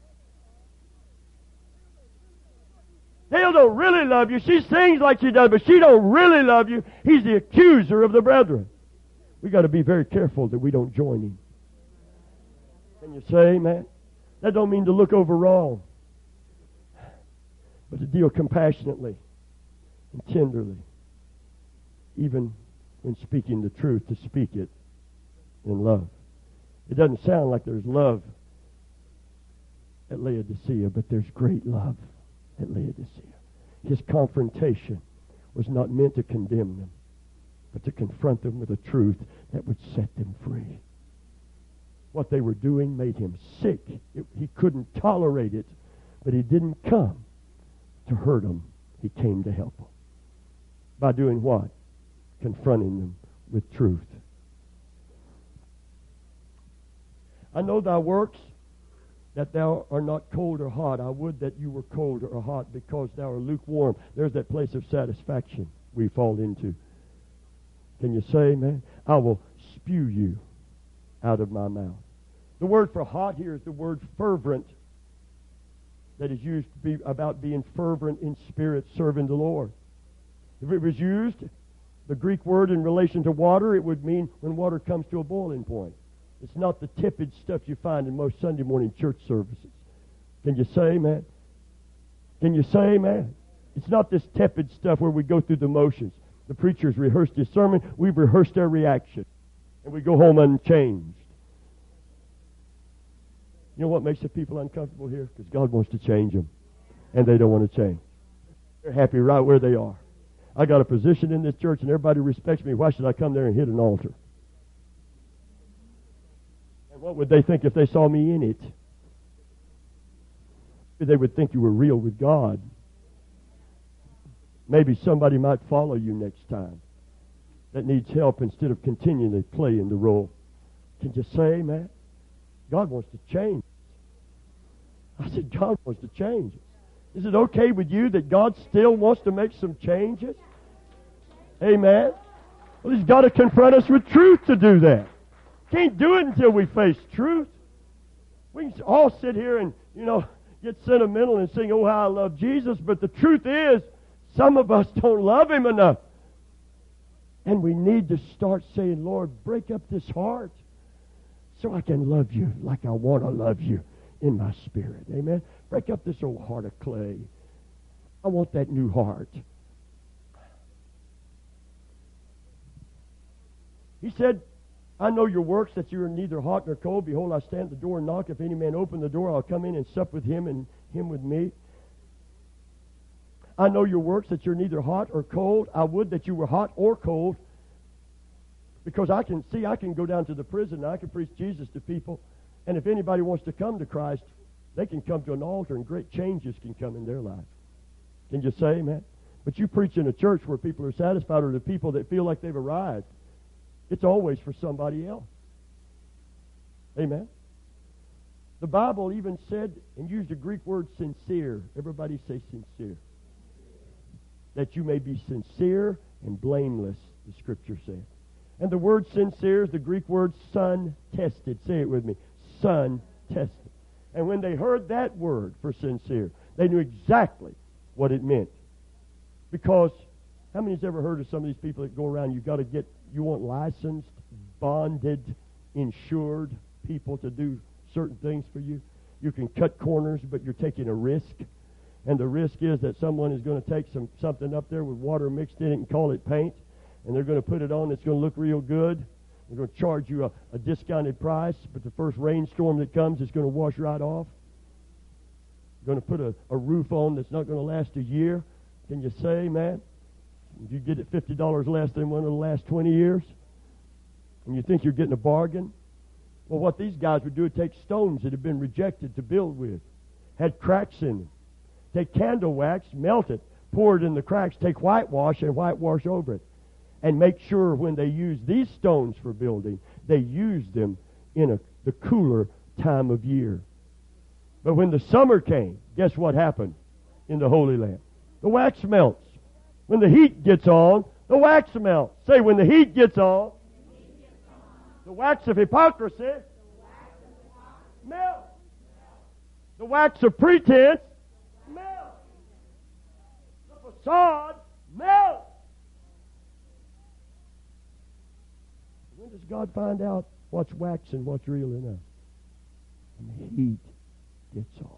Dale don't really love you. She sings like she does, but she don't really love you. He's the accuser of the brethren. We got to be very careful that we don't join him. Can you say amen? That don't mean to look over wrong, but to deal compassionately and tenderly, even when speaking the truth, to speak it in love. It doesn't sound like there's love at Laodicea, but there's great love at Laodicea. His confrontation was not meant to condemn them, but to confront them with a truth that would set them free. What they were doing made him sick. He couldn't tolerate it, but he didn't come to hurt them. He came to help them. By doing what? Confronting them with truth. I know thy works, that thou art not cold or hot. I would that you were cold or hot, because thou art lukewarm. There's that place of satisfaction we fall into. Can you say amen? I will spew you out of my mouth. The word for hot here is the word fervent, that is used to be about being fervent in spirit, serving the Lord. If it was used, the Greek word in relation to water, it would mean when water comes to a boiling point. It's not the tepid stuff you find in most Sunday morning church services. Can you say amen? Can you say amen? It's not this tepid stuff where we go through the motions. The preacher's rehearsed his sermon. We've rehearsed our reaction. And we go home unchanged. You know what makes the people uncomfortable here? Because God wants to change them. And they don't want to change. They're happy right where they are. I got a position in this church and everybody respects me. Why should I come there and hit an altar? And what would they think if they saw me in it? They would think you were real with God. Maybe somebody might follow you next time that needs help instead of continually playing the role. Can you say amen? God wants to change. I said, God wants to change us. Is it okay with you that God still wants to make some changes? Amen? Well, He's got to confront us with truth to do that. Can't do it until we face truth. We can all sit here and, get sentimental and sing, oh, how I love Jesus, but the truth is, some of us don't love Him enough. And we need to start saying, Lord, break up this heart so I can love you like I want to love you in my spirit. Amen? Break up this old heart of clay. I want that new heart. He said, I know your works, that you are neither hot nor cold. Behold, I stand at the door and knock. If any man open the door, I'll come in and sup with him and him with me. I know your works, that you're neither hot or cold. I would that you were hot or cold. Because I can go down to the prison and I can preach Jesus to people. And if anybody wants to come to Christ, they can come to an altar and great changes can come in their life. Can you say amen? But you preach in a church where people are satisfied, or the people that feel like they've arrived. It's always for somebody else. Amen? The Bible even said and used the Greek word sincere. Everybody say sincere. That you may be sincere and blameless, the Scripture says. And the word sincere is the Greek word sun-tested. Say it with me. Sun-tested. And when they heard that word for sincere, they knew exactly what it meant. Because, how many has ever heard of some of these people that go around, you want licensed, bonded, insured people to do certain things for you? You can cut corners, but you're taking a risk. And the risk is that someone is going to take something up there with water mixed in it and call it paint. And they're going to put it on. It's going to look real good. They're going to charge you a discounted price, but the first rainstorm that comes is going to wash right off. You're going to put a roof on that's not going to last a year. Can you say, man? If you get it $50 less than one of the last 20 years, and you think you're getting a bargain, well, what these guys would do is take stones that had been rejected to build with, had cracks in them, take candle wax, melt it, pour it in the cracks, take whitewash and whitewash over it, and make sure when they use these stones for building, they use them in the cooler time of year. But when the summer came, guess what happened in the Holy Land? The wax melts. When the heat gets on, the wax melts. Say, when the heat gets on, the wax of hypocrisy melts. The wax of pretense melts. The facade melts. When does God find out what's wax and what's real in us? When the heat gets on.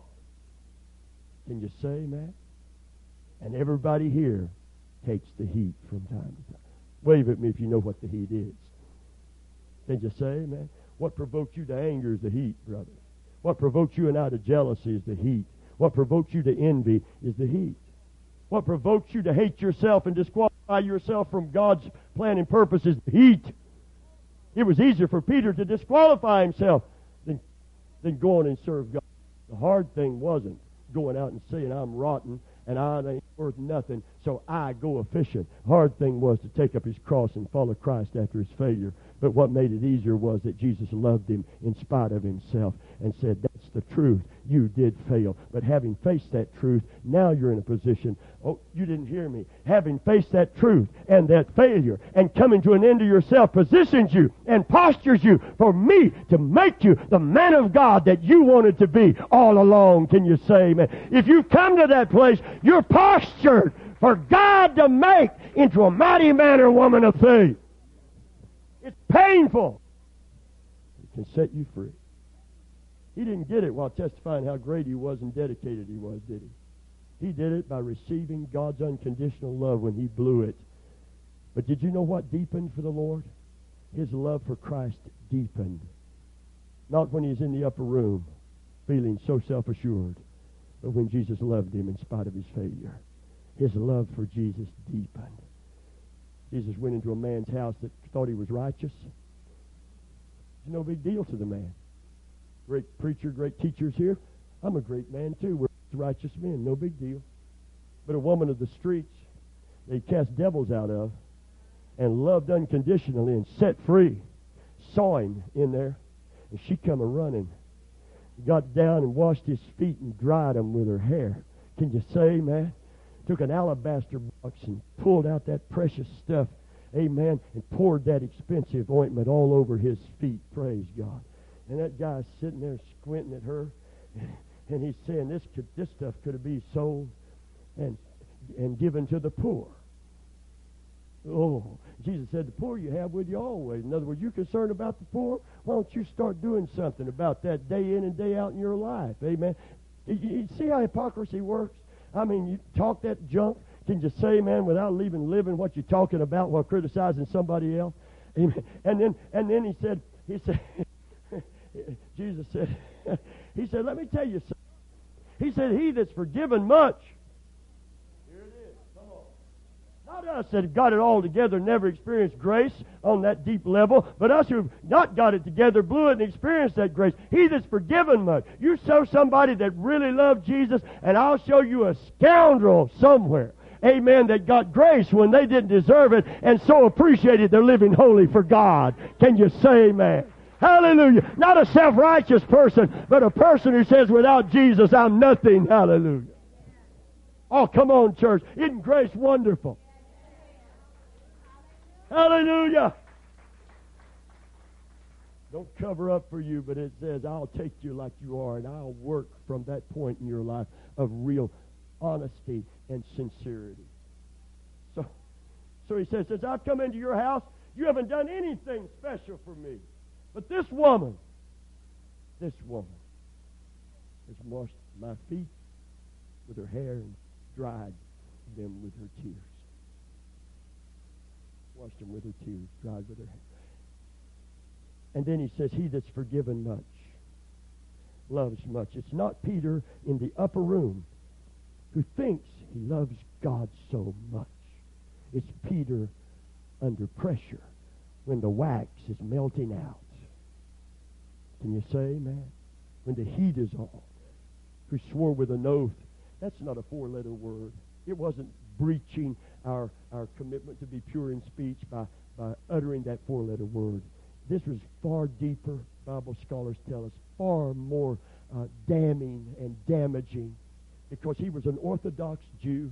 Can you say, man? And everybody here takes the heat from time to time. Wave at me if you know what the heat is. Can you say, man? What provokes you to anger is the heat, brother. What provokes you and I to jealousy is the heat. What provokes you to envy is the heat. What provokes you to hate yourself and disqualify yourself from God's plan and purpose is the heat. It was easier for Peter to disqualify himself than go on and serve God. The hard thing wasn't going out and saying, I'm rotten and I ain't worth nothing, so I go a-fishing. Hard thing was to take up his cross and follow Christ after his failure. But what made it easier was that Jesus loved him in spite of himself and said, that's the truth. You did fail. But having faced that truth, now you're in a position, oh, you didn't hear me. Having faced that truth and that failure and coming to an end of yourself positions you and postures you for me to make you the man of God that you wanted to be all along. Can you say, man? If you come to that place, you're postured for God to make into a mighty man or woman of faith. It's painful. It can set you free. He didn't get it while testifying how great he was and dedicated he was, did he? He did it by receiving God's unconditional love when he blew it. But did you know what deepened for the Lord? His love for Christ deepened. Not when he's in the upper room feeling so self-assured, but when Jesus loved him in spite of his failure. His love for Jesus deepened. Jesus went into a man's house that thought he was righteous. It's no big deal to the man. Great preacher, great teachers here. I'm a great man too. We're righteous men. No big deal. But a woman of the streets they cast devils out of and loved unconditionally and set free saw him in there. And she come a-running. Got down and washed his feet and dried them with her hair. Can you say, man? Took an alabaster box and pulled out that precious stuff, amen, and poured that expensive ointment all over his feet, praise God. And that guy's sitting there squinting at her, and he's saying, this stuff could be sold and given to the poor. Oh, Jesus said, the poor you have with you always. In other words, you're concerned about the poor? Why don't you start doing something about that day in and day out in your life, amen? You see how hypocrisy works? I mean, you talk that junk, can you say, man, without even living what you're talking about while criticizing somebody else? Amen. And then he said, Jesus said, he said, let me tell you something. He said, he that's forgiven much. Here it is. Come on. Not us that have got it all together, never experienced grace on that deep level, but us who've not got it together, blew it and experienced that grace. He that's forgiven much. You show somebody that really loved Jesus, and I'll show you a scoundrel somewhere, amen, that got grace when they didn't deserve it and so appreciated their living holy for God. Can you say amen? Hallelujah. Not a self-righteous person, but a person who says, without Jesus, I'm nothing. Hallelujah. Oh, come on, church. Isn't grace wonderful? Hallelujah. Don't cover up for you, but it says, I'll take you like you are, and I'll work from that point in your life of real honesty and sincerity. So he says, since I've come into your house, you haven't done anything special for me. But this woman has washed my feet with her hair and dried them with her tears. Washed them with her tears, dried with her hair. And then he says, he that's forgiven much loves much. It's not Peter in the upper room who thinks he loves God so much. It's Peter under pressure when the wax is melting out. Can you say amen? When the heat is on. Who swore with an oath. That's not a four-letter word. It wasn't breaching our commitment to be pure in speech by uttering that four-letter word. This was far deeper, Bible scholars tell us, far more damning and damaging, because he was an Orthodox Jew,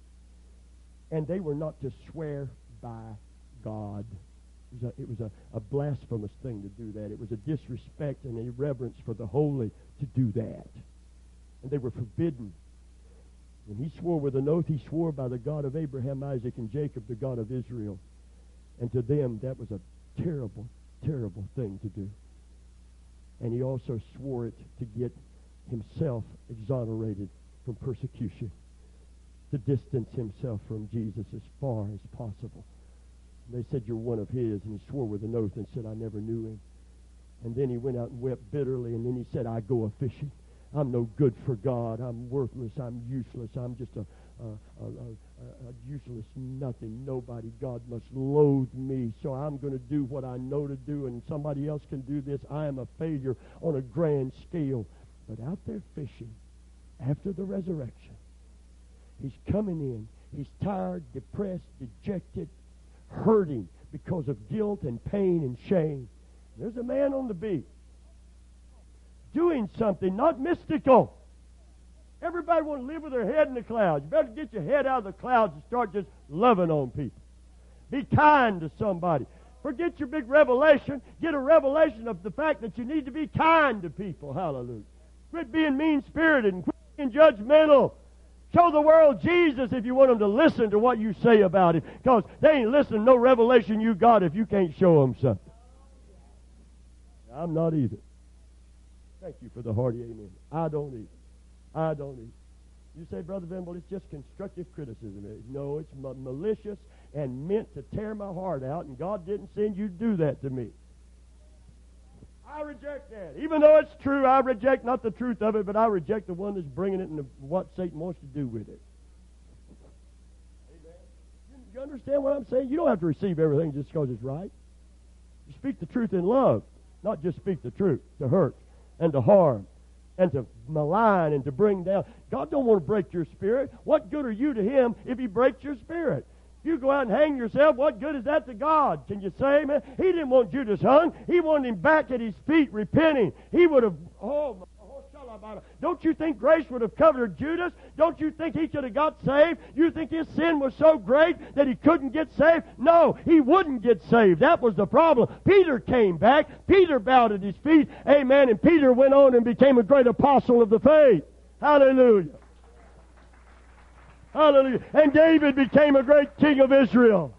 and they were not to swear by God. It was a blasphemous thing to do that. It was a disrespect and irreverence for the holy to do that. And they were forbidden. When he swore with an oath, he swore by the God of Abraham, Isaac, and Jacob, the God of Israel. And to them, that was a terrible, terrible thing to do. And he also swore it to get himself exonerated from persecution, to distance himself from Jesus as far as possible. They said, you're one of his, and he swore with an oath and said, I never knew him. And then he went out and wept bitterly, and then he said, I go a-fishing. I'm no good for God. I'm worthless. I'm useless. I'm just a useless nothing. Nobody. God must loathe me. So I'm going to do what I know to do, and somebody else can do this. I am a failure on a grand scale. But out there fishing, after the resurrection, he's coming in. He's tired, depressed, dejected, hurting because of guilt and pain and shame. There's a man on the beach doing something not mystical. Everybody want to live with their head in the clouds. You better get your head out of the clouds and start just loving on people. Be kind to somebody. Forget your big revelation. Get a revelation of the fact that you need to be kind to people. Hallelujah. Quit being mean-spirited and quit being judgmental. Show the world Jesus if you want them to listen to what you say about it, because they ain't listening to no revelation you got if you can't show them something. I'm not either. Thank you for the hearty amen. I don't either. I don't either. You say, Brother Venable, it's just constructive criticism. No, it's malicious and meant to tear my heart out, and God didn't send you to do that to me. I reject that. Even though it's true, I reject not the truth of it, but I reject the one that's bringing it and what Satan wants to do with it. Amen. You understand what I'm saying? You don't have to receive everything just because it's right. You speak the truth in love, not just speak the truth to hurt and to harm and to malign and to bring down. God don't want to break your spirit. What good are you to Him if He breaks your spirit? If you go out and hang yourself, what good is that to God? Can you say amen? He didn't want Judas hung. He wanted him back at His feet repenting. He would have, don't you think grace would have covered Judas? Don't you think he should have got saved? You think his sin was so great that he couldn't get saved? No, he wouldn't get saved. That was the problem. Peter came back. Peter bowed at His feet. Amen. And Peter went on and became a great apostle of the faith. Hallelujah. Hallelujah. And David became a great king of Israel.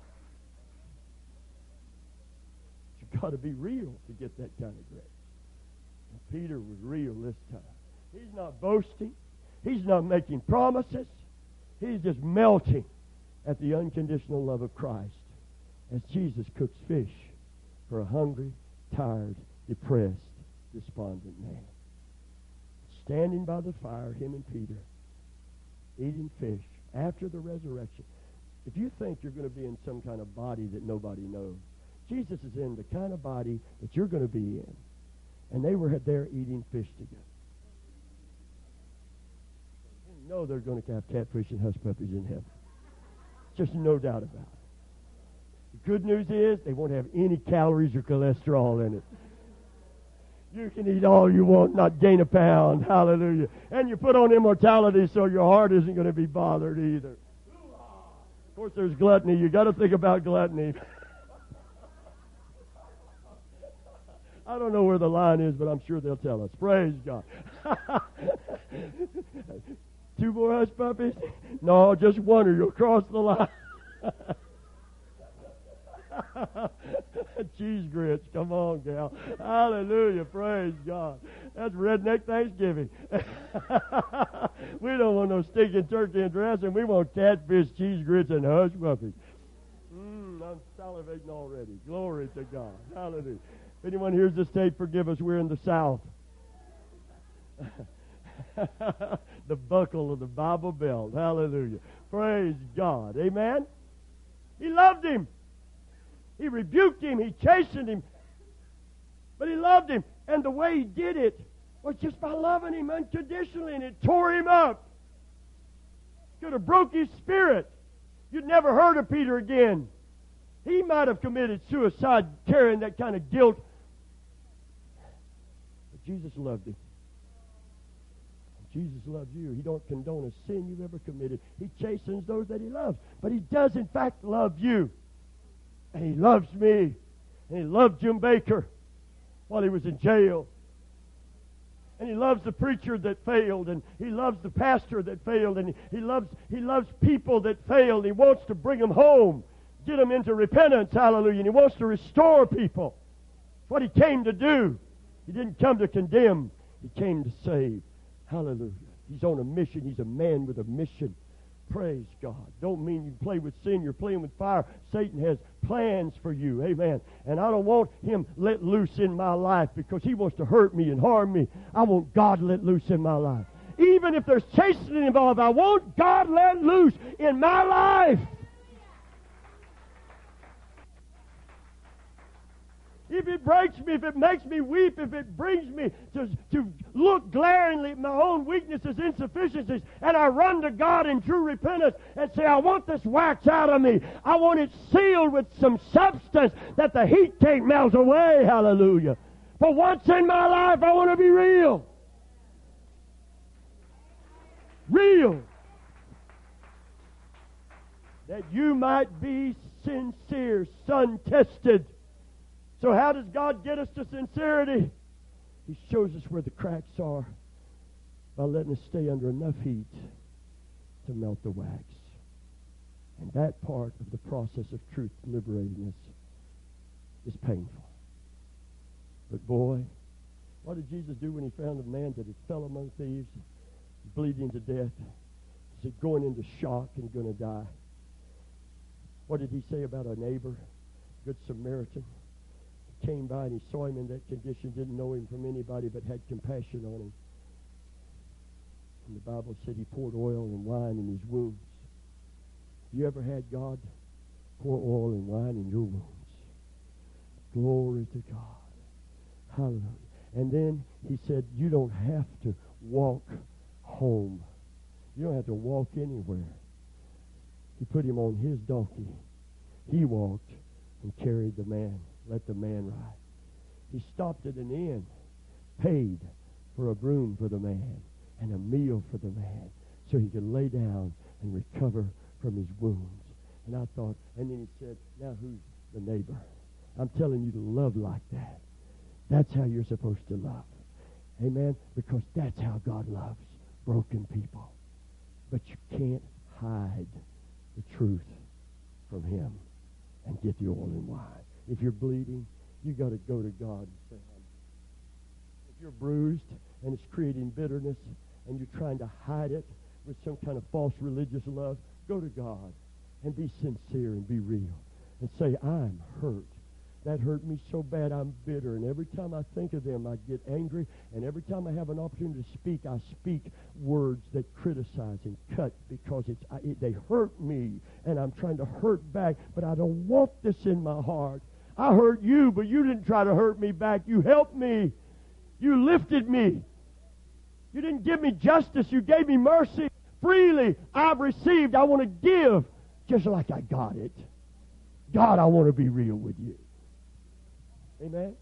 You've got to be real to get that kind of grace. And Peter was real this time. He's not boasting. He's not making promises. He's just melting at the unconditional love of Christ as Jesus cooks fish for a hungry, tired, depressed, despondent man. Standing by the fire, him and Peter, eating fish after the resurrection. If you think you're going to be in some kind of body that nobody knows, Jesus is in the kind of body that you're going to be in. And they were there eating fish together. You know they're going to have catfish and hush puppies in heaven. Just no doubt about it. The good news is they won't have any calories or cholesterol in it. You can eat all you want, not gain a pound. Hallelujah. And you put on immortality so your heart isn't going to be bothered either. Of course, there's gluttony. You got to think about gluttony. I don't know where the line is, but I'm sure they'll tell us. Praise God. 2 more hush puppies? No, just one or you'll cross the line. Cheese grits. Come on, gal. Hallelujah. Praise God. That's redneck Thanksgiving. We don't want no stinking turkey and dressing. We want catfish, cheese grits, and hush puppies. I'm salivating already. Glory to God. Hallelujah. If anyone hears this tape, forgive us. We're in the South. The buckle of the Bible belt. Hallelujah. Praise God. Amen. He loved him. He rebuked him. He chastened him. But he loved him. And the way he did it was just by loving him unconditionally. And it tore him up. Could have broke his spirit. You'd never heard of Peter again. He might have committed suicide carrying that kind of guilt. But Jesus loved him. Jesus loves you. He don't condone a sin you've ever committed. He chastens those that he loves. But he does, in fact, love you. And he loves me. And he loved Jim Baker while he was in jail. And he loves the preacher that failed. And he loves the pastor that failed. And he loves people that failed. He wants to bring them home. Get them into repentance. Hallelujah. And he wants to restore people. That's what he came to do. He didn't come to condemn. He came to save. Hallelujah. He's on a mission. He's a man with a mission. Praise God. Don't mean you play with sin. You're playing with fire. Satan has plans for you. Amen. And I don't want him let loose in my life because he wants to hurt me and harm me. I want God let loose in my life. Even if there's chastening involved, I want God let loose in my life. If it breaks me, if it makes me weep, if it brings me to look glaringly at my own weaknesses, insufficiencies, and I run to God in true repentance and say, I want this wax out of me. I want it sealed with some substance that the heat can't melt away. Hallelujah. For once in my life, I want to be real. Real. That you might be sincere, sun-tested. So how does God get us to sincerity? He shows us where the cracks are by letting us stay under enough heat to melt the wax. And that part of the process of truth liberating us is painful. But boy, what did Jesus do when he found a man that had fell among thieves, bleeding to death? He said, going into shock and going to die. What did he say about a neighbor, Good Samaritan? Came by and he saw him in that condition, didn't know him from anybody, but had compassion on him. And the Bible said he poured oil and wine in his wounds. You ever had God pour oil and wine in your wounds? Glory to God. Hallelujah. And then he said, you don't have to walk home. You don't have to walk anywhere. He put him on his donkey. He walked and carried the man. Let the man ride. He stopped at an inn, paid for a room for the man and a meal for the man so he could lay down and recover from his wounds. And I thought, and then he said, now who's the neighbor? I'm telling you to love like that. That's how you're supposed to love. Amen? Because that's how God loves broken people. But you can't hide the truth from him and get the oil and wine. If you're bleeding, you got to go to God and say, if you're bruised and it's creating bitterness and you're trying to hide it with some kind of false religious love, go to God and be sincere and be real and say, I'm hurt. That hurt me so bad I'm bitter. And every time I think of them, I get angry. And every time I have an opportunity to speak, I speak words that criticize and cut because they hurt me. And I'm trying to hurt back. But I don't want this in my heart. I hurt you, but you didn't try to hurt me back. You helped me. You lifted me. You didn't give me justice. You gave me mercy. Freely I've received. I want to give just like I got it. God, I want to be real with you. Amen?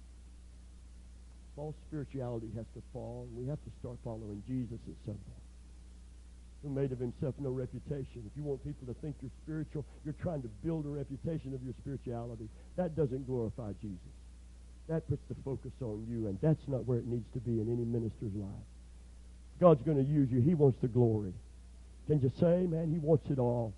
False spirituality has to fall, and we have to start following Jesus at some point, who made of himself no reputation. If you want people to think you're spiritual, you're trying to build a reputation of your spirituality. That doesn't glorify Jesus. That puts the focus on you, and that's not where it needs to be in any minister's life. God's going to use you. He wants the glory. Can you say, man, he wants it all.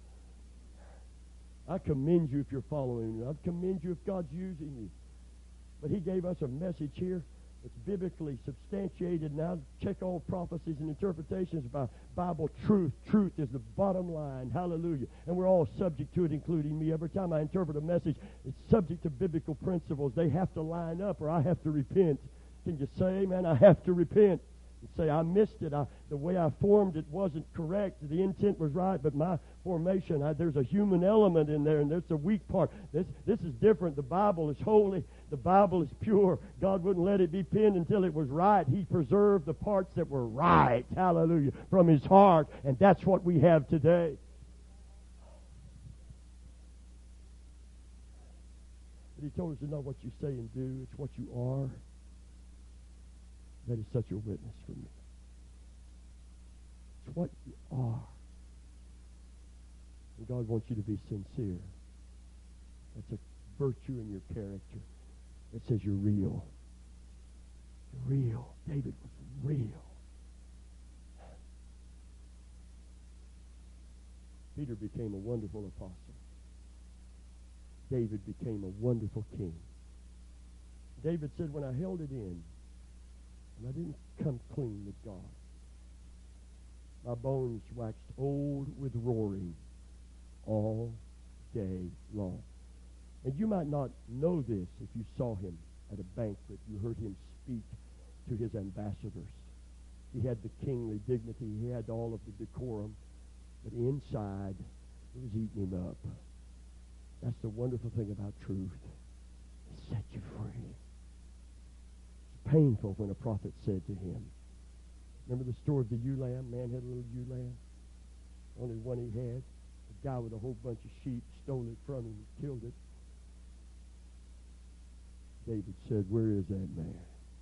I commend you if you're following him. I commend you if God's using you. But he gave us a message here It's biblically substantiated. Now check all prophecies and interpretations by Bible truth. Truth is the bottom line. Hallelujah. And we're all subject to it, including me. Every time I interpret a message, it's subject to biblical principles. They have to line up or I have to repent. Can you say, man, I have to repent? And say, I missed it. The way I formed it wasn't correct. The intent was right, but my formation, there's a human element in there, and there's a weak part. This is different. The Bible is holy. The Bible is pure. God wouldn't let it be penned until it was right. He preserved the parts that were right, hallelujah, from His heart, and that's what we have today. But He told us it's not what you say and do, it's what you are. That is such a witness for me. It's what you are. And God wants you to be sincere. That's a virtue in your character. It says you're real. You're real. David was real. Peter became a wonderful apostle. David became a wonderful king. David said, when I held it in, and I didn't come clean with God, my bones waxed old with roaring all day long. And you might not know this if you saw him at a banquet. You heard him speak to his ambassadors. He had the kingly dignity. He had all of the decorum. But inside, it was eating him up. That's the wonderful thing about truth. It set you free. It's painful when a prophet said to him, remember the story of the ewe lamb? Man had a little ewe lamb. Only one he had. A guy with a whole bunch of sheep stole it from him and killed it. David said, where is that man?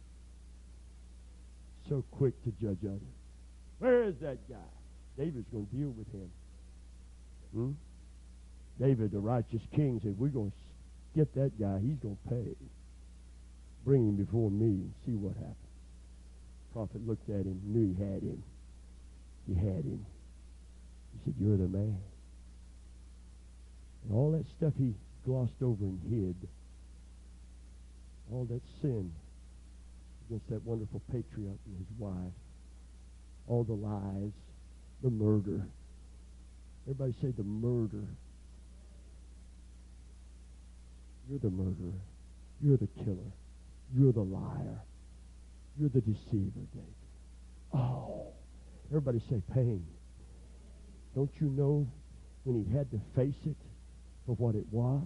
So quick to judge others. Where is that guy? David's going to deal with him. David, the righteous king, said, we're going to get that guy. He's going to pay. Bring him before me and see what happens. The prophet looked at him, knew he had him. He had him. He said, you're the man. And all that stuff he glossed over and hid, all that sin against that wonderful patriarch and his wife, all the lies, the murder. Everybody say the murder. You're the murderer. You're the killer. You're the liar. You're the deceiver, David. Oh, everybody say pain. Don't you know when he had to face it for what it was?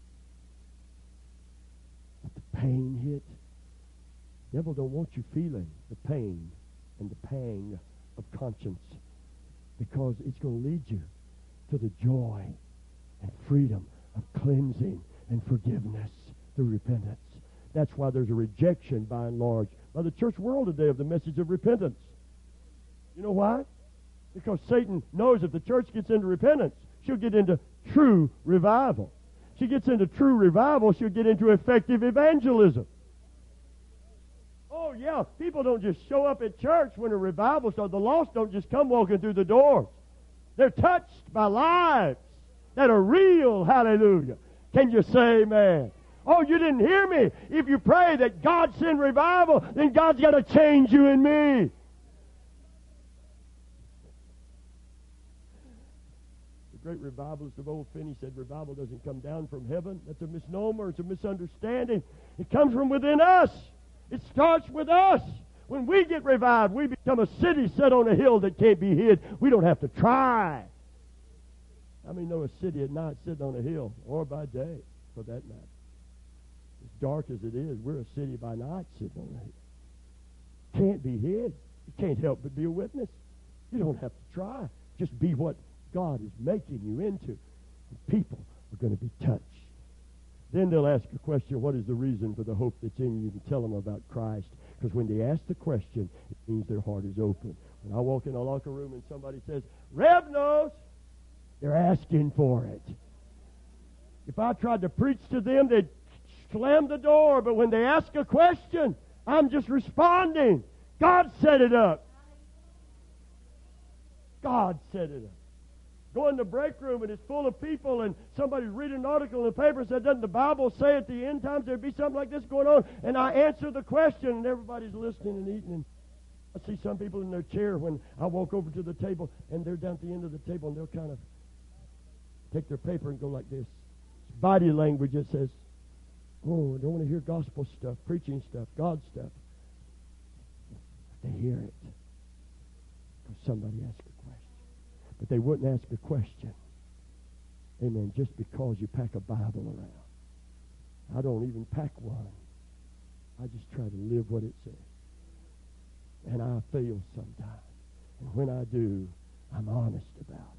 But the pain hit. The devil don't want you feeling the pain and the pang of conscience, because it's going to lead you to the joy and freedom of cleansing and forgiveness through repentance. That's why there's a rejection, by and large, by the church world today of the message of repentance. You know why? Because Satan knows if the church gets into repentance, she'll get into true revival. She gets into true revival, she'll get into effective evangelism. Oh, yeah, people don't just show up at church when a revival starts. The lost don't just come walking through the doors. They're touched by lives that are real. Hallelujah. Can you say amen? Oh, you didn't hear me. If you pray that God send revival, then God's got to change you and me. The great revivalist of Old Finney said revival doesn't come down from heaven. That's a misnomer. It's a misunderstanding. It comes from within us. It starts with us. When we get revived, we become a city set on a hill that can't be hid. We don't have to try. I mean, know a city at night sitting on a hill, or by day, for that matter. As dark as it is, we're a city by night sitting on a hill. Can't be hid. You can't help but be a witness. You don't have to try. Just be what God is making you into. And people are going to be touched. Then they'll ask a question, what is the reason for the hope that's in you? And tell them about Christ. Because when they ask the question, it means their heart is open. When I walk in a locker room and somebody says, Rev knows, they're asking for it. If I tried to preach to them, they'd slam the door. But when they ask a question, I'm just responding. God set it up. God set it up. go in the break room and it's full of people and somebody's reading an article in the paper and said, doesn't the Bible say at the end times there'd be something like this going on? And I answer the question and everybody's listening and eating. And I see some people in their chair when I walk over to the table and they're down at the end of the table and they'll kind of take their paper and go like this. It's body language that says, oh, I don't want to hear gospel stuff, preaching stuff, God stuff. But they hear it because somebody asked a question. But they wouldn't ask a question, amen, just because you pack a Bible around. I don't even pack one. I just try to live what it says. And I fail sometimes. And when I do, I'm honest about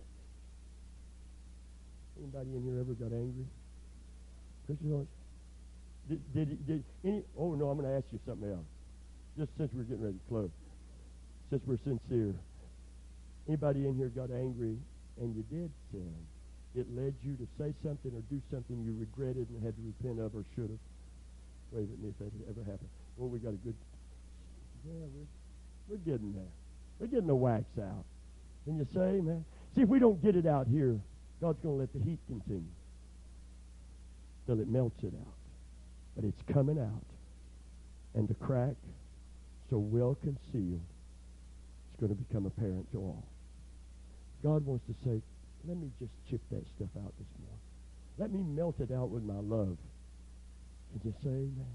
it. Anybody in here ever got angry? Christian, did any? Oh no, I'm going to ask you something else. Just since we're getting ready to close, since we're sincere. Anybody in here got angry and you did sin? It led you to say something or do something you regretted and had to repent of or should have. Wave at me if that ever happened. Well, we got a good. Yeah, we're getting there. We're getting the wax out. Can you say, man? See, if we don't get it out here, God's going to let the heat continue till it melts it out. But it's coming out. And the crack, so well concealed, it's going to become apparent to all. God wants to say, let me just chip that stuff out this morning. Let me melt it out with my love. Can you say amen?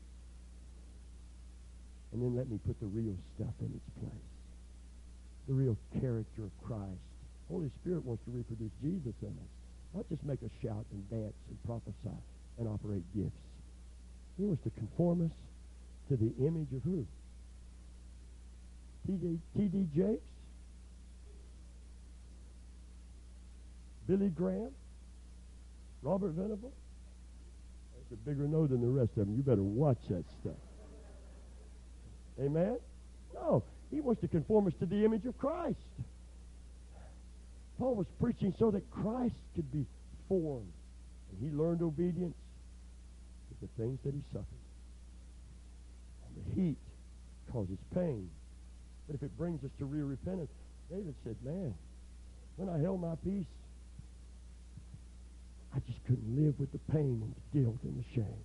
And then let me put the real stuff in its place. The real character of Christ. Holy Spirit wants to reproduce Jesus in us. Not just make us shout and dance and prophesy and operate gifts. He wants to conform us to the image of who? T.D. Jakes? Billy Graham? Robert Venable? That's a bigger no than the rest of them. You better watch that stuff. Amen? No. He wants to conform us to the image of Christ. Paul was preaching so that Christ could be formed. And he learned obedience to the things that he suffered. And the heat causes pain. But if it brings us to real repentance, David said, man, when I held my peace, I just couldn't live with the pain and the guilt and the shame.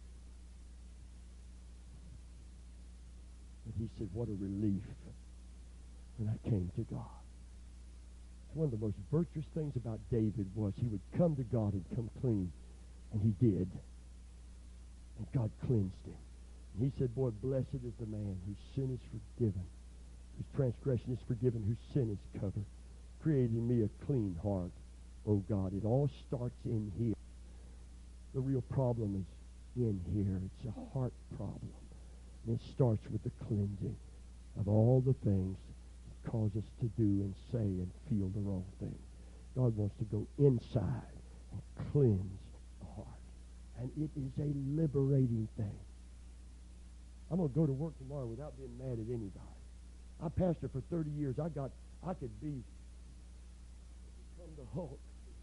But he said, what a relief when I came to God. One of the most virtuous things about David was he would come to God and come clean. And he did. And God cleansed him. And he said, boy, blessed is the man whose sin is forgiven, whose transgression is forgiven, whose sin is covered. Create in me a clean heart, oh God. It all starts in here. The real problem is in here. It's a heart problem. And it starts with the cleansing of all the things that cause us to do and say and feel the wrong thing. God wants to go inside and cleanse the heart. And it is a liberating thing. I'm going to go to work tomorrow without being mad at anybody. I pastored for 30 years. I could be become the Hulk.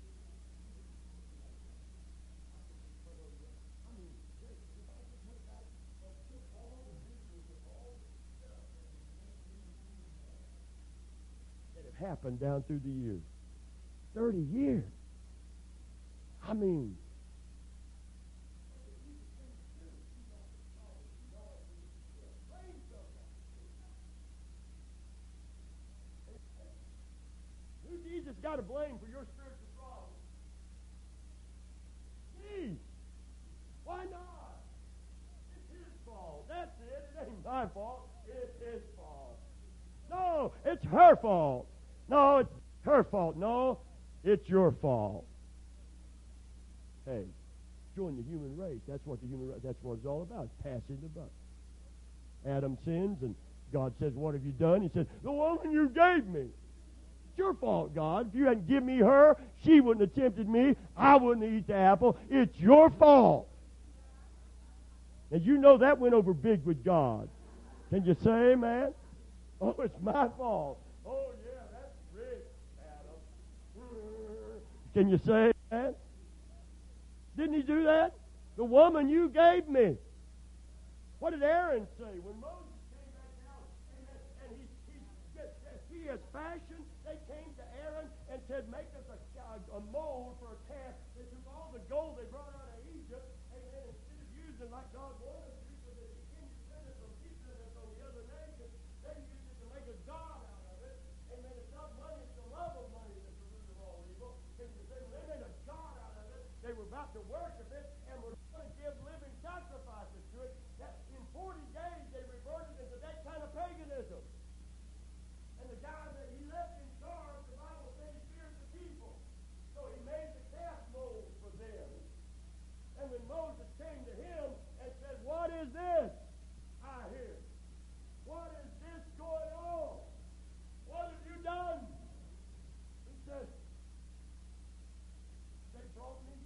Happened down through the years. 30 years. I mean, who Jesus got to blame for your spiritual problems? Me. Why not? It's his fault. That's it. It ain't my fault. It's his fault. No, it's her fault. No, it's her fault. No, it's your fault. Hey, join the human race. That's what it's all about. It's passing the buck. Adam sins, and God says, what have you done? He said, the woman you gave me. It's your fault, God. If you hadn't given me her, she wouldn't have tempted me. I wouldn't have eaten the apple. It's your fault. And you know that went over big with God. Can you say amen? Oh, it's my fault. Oh, yeah. Can you say that? Didn't he do that? The woman you gave me. What did Aaron say when Moses came back down and he has fashioned? They came to Aaron and said, make us a mold for a calf. They took all the gold they brought out of Egypt, and instead of using it like God wanted us to, so that He independent from dependence on the other nations, they used it to make a god out of it. Amen. It's not money, it's the love of money that's the root of all evil. They made a god out of it. They were about to worship it, and were going to give living sacrifices to it. That in 40 days they reverted into that kind of paganism. And the guy that he left in charge, the Bible said he feared the people. So he made the calf mold for them. And when Moses came to him and said, "What is this I hear? What is this going on? What have you done?" He said, "They brought me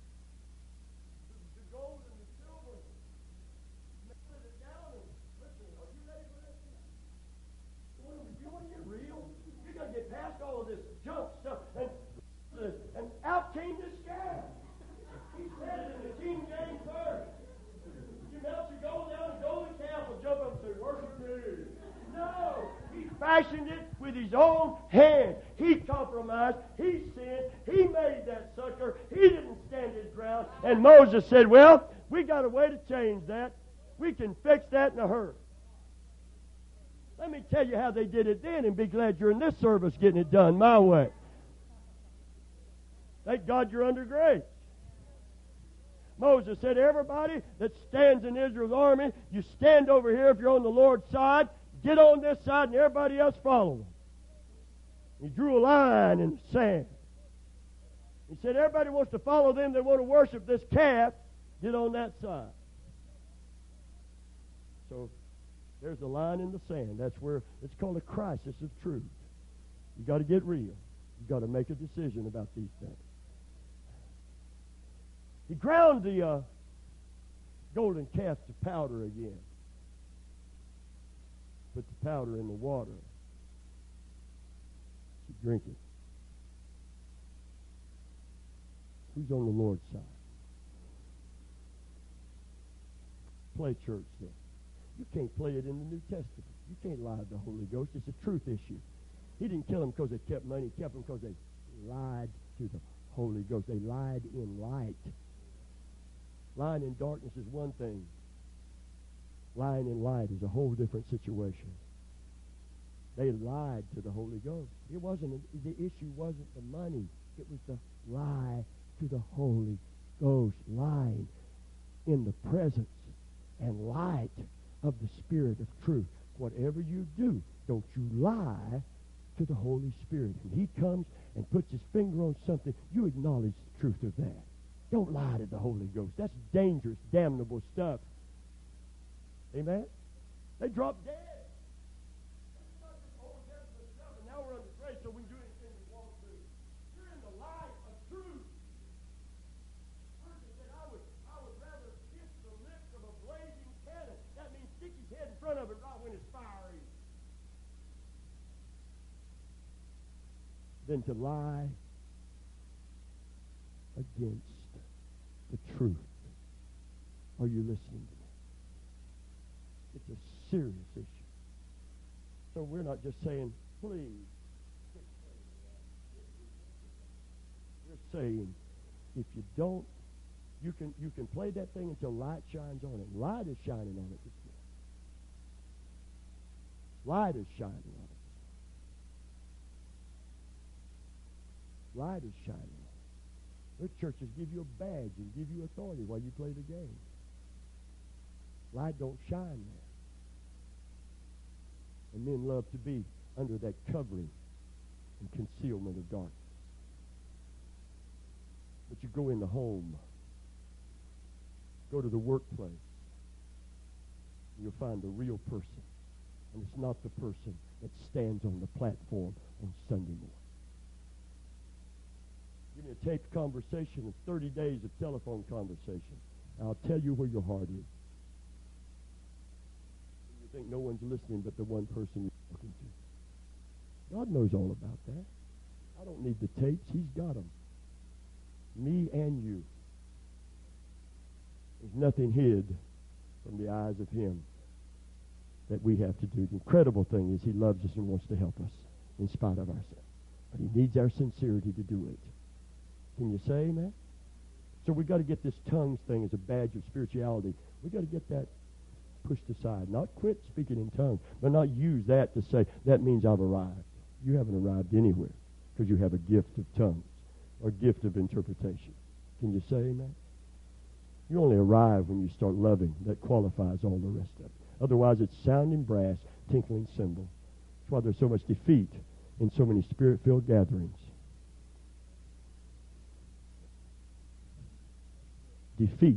the gold and the silver, melted it down, and listen, are you ready for this? You want to get real? You're going to get past all of this junk stuff." And out came this guy. He said it in the King James verse. "You melt your gold down, and golden calf will jump up and say, 'Worship me.'" No, he fashioned it with his own hand. He compromised. He sinned. He made that sucker. He didn't stand his ground. And Moses said, "Well, we got a way to change that. We can fix that in a hurry." Let me tell you how they did it then, and be glad you're in this service getting it done my way. Thank God you're under grace. Moses said, "Everybody that stands in Israel's army, you stand over here if you're on the Lord's side. Get on this side, and everybody else follow them." He drew a line in the sand. He said, "Everybody wants to follow them that want to worship this calf. Get on that side." So there's a line in the sand. That's where it's called a crisis of truth. You got to get real. You got to make a decision about these things. He ground the golden calf to powder again. Put the powder in the water. You drink it. Who's on the Lord's side? Play church then. You can't play it in the New Testament. You can't lie to the Holy Ghost. It's a truth issue. He didn't kill them because they kept money. He kept them because they lied to the Holy Ghost. They lied in light. Lying in darkness is one thing. Lying in light is a whole different situation. They lied to the Holy Ghost. The issue wasn't the money. It was the lie to the Holy Ghost. Lying in the presence and light of the Spirit of truth. Whatever you do, don't you lie to the Holy Spirit. When He comes and puts His finger on something, you acknowledge the truth of that. Don't lie to the Holy Ghost. That's dangerous, damnable stuff. Amen? They dropped dead. That's not just Old Testament stuff, and now we're under grace, so we can do anything we want to. You're in the light of truth. Person said, I would rather kiss the lips of a blazing cannon. That means stick his head in front of it right when it's fiery. Than to lie against the truth. Are you listening to me? It's a serious issue. So we're not just saying, please. We're saying, if you don't, you can play that thing until light shines on it. Light is shining on it this morning. Light is shining on it. Light is shining on it. Their churches give you a badge and give you authority while you play the game. Light don't shine there. And men love to be under that covering and concealment of darkness. But you go in the home, go to the workplace, and you'll find the real person. And it's not the person that stands on the platform on Sunday morning. Give me a taped conversation of 30 days of telephone conversation. And I'll tell you where your heart is. You think no one's listening but the one person you're talking to. God knows all about that. I don't need the tapes. He's got them. Me and you. There's nothing hid from the eyes of Him that we have to do. The incredible thing is He loves us and wants to help us in spite of ourselves. But He needs our sincerity to do it. Can you say amen? So we've got to get this tongues thing as a badge of spirituality. We've got to get that pushed aside. Not quit speaking in tongues, but not use that to say, that means I've arrived. You haven't arrived anywhere because you have a gift of tongues or gift of interpretation. Can you say amen? You only arrive when you start loving. That qualifies all the rest of it. Otherwise, it's sounding brass, tinkling cymbal. That's why there's so much defeat in so many spirit-filled gatherings. Defeat,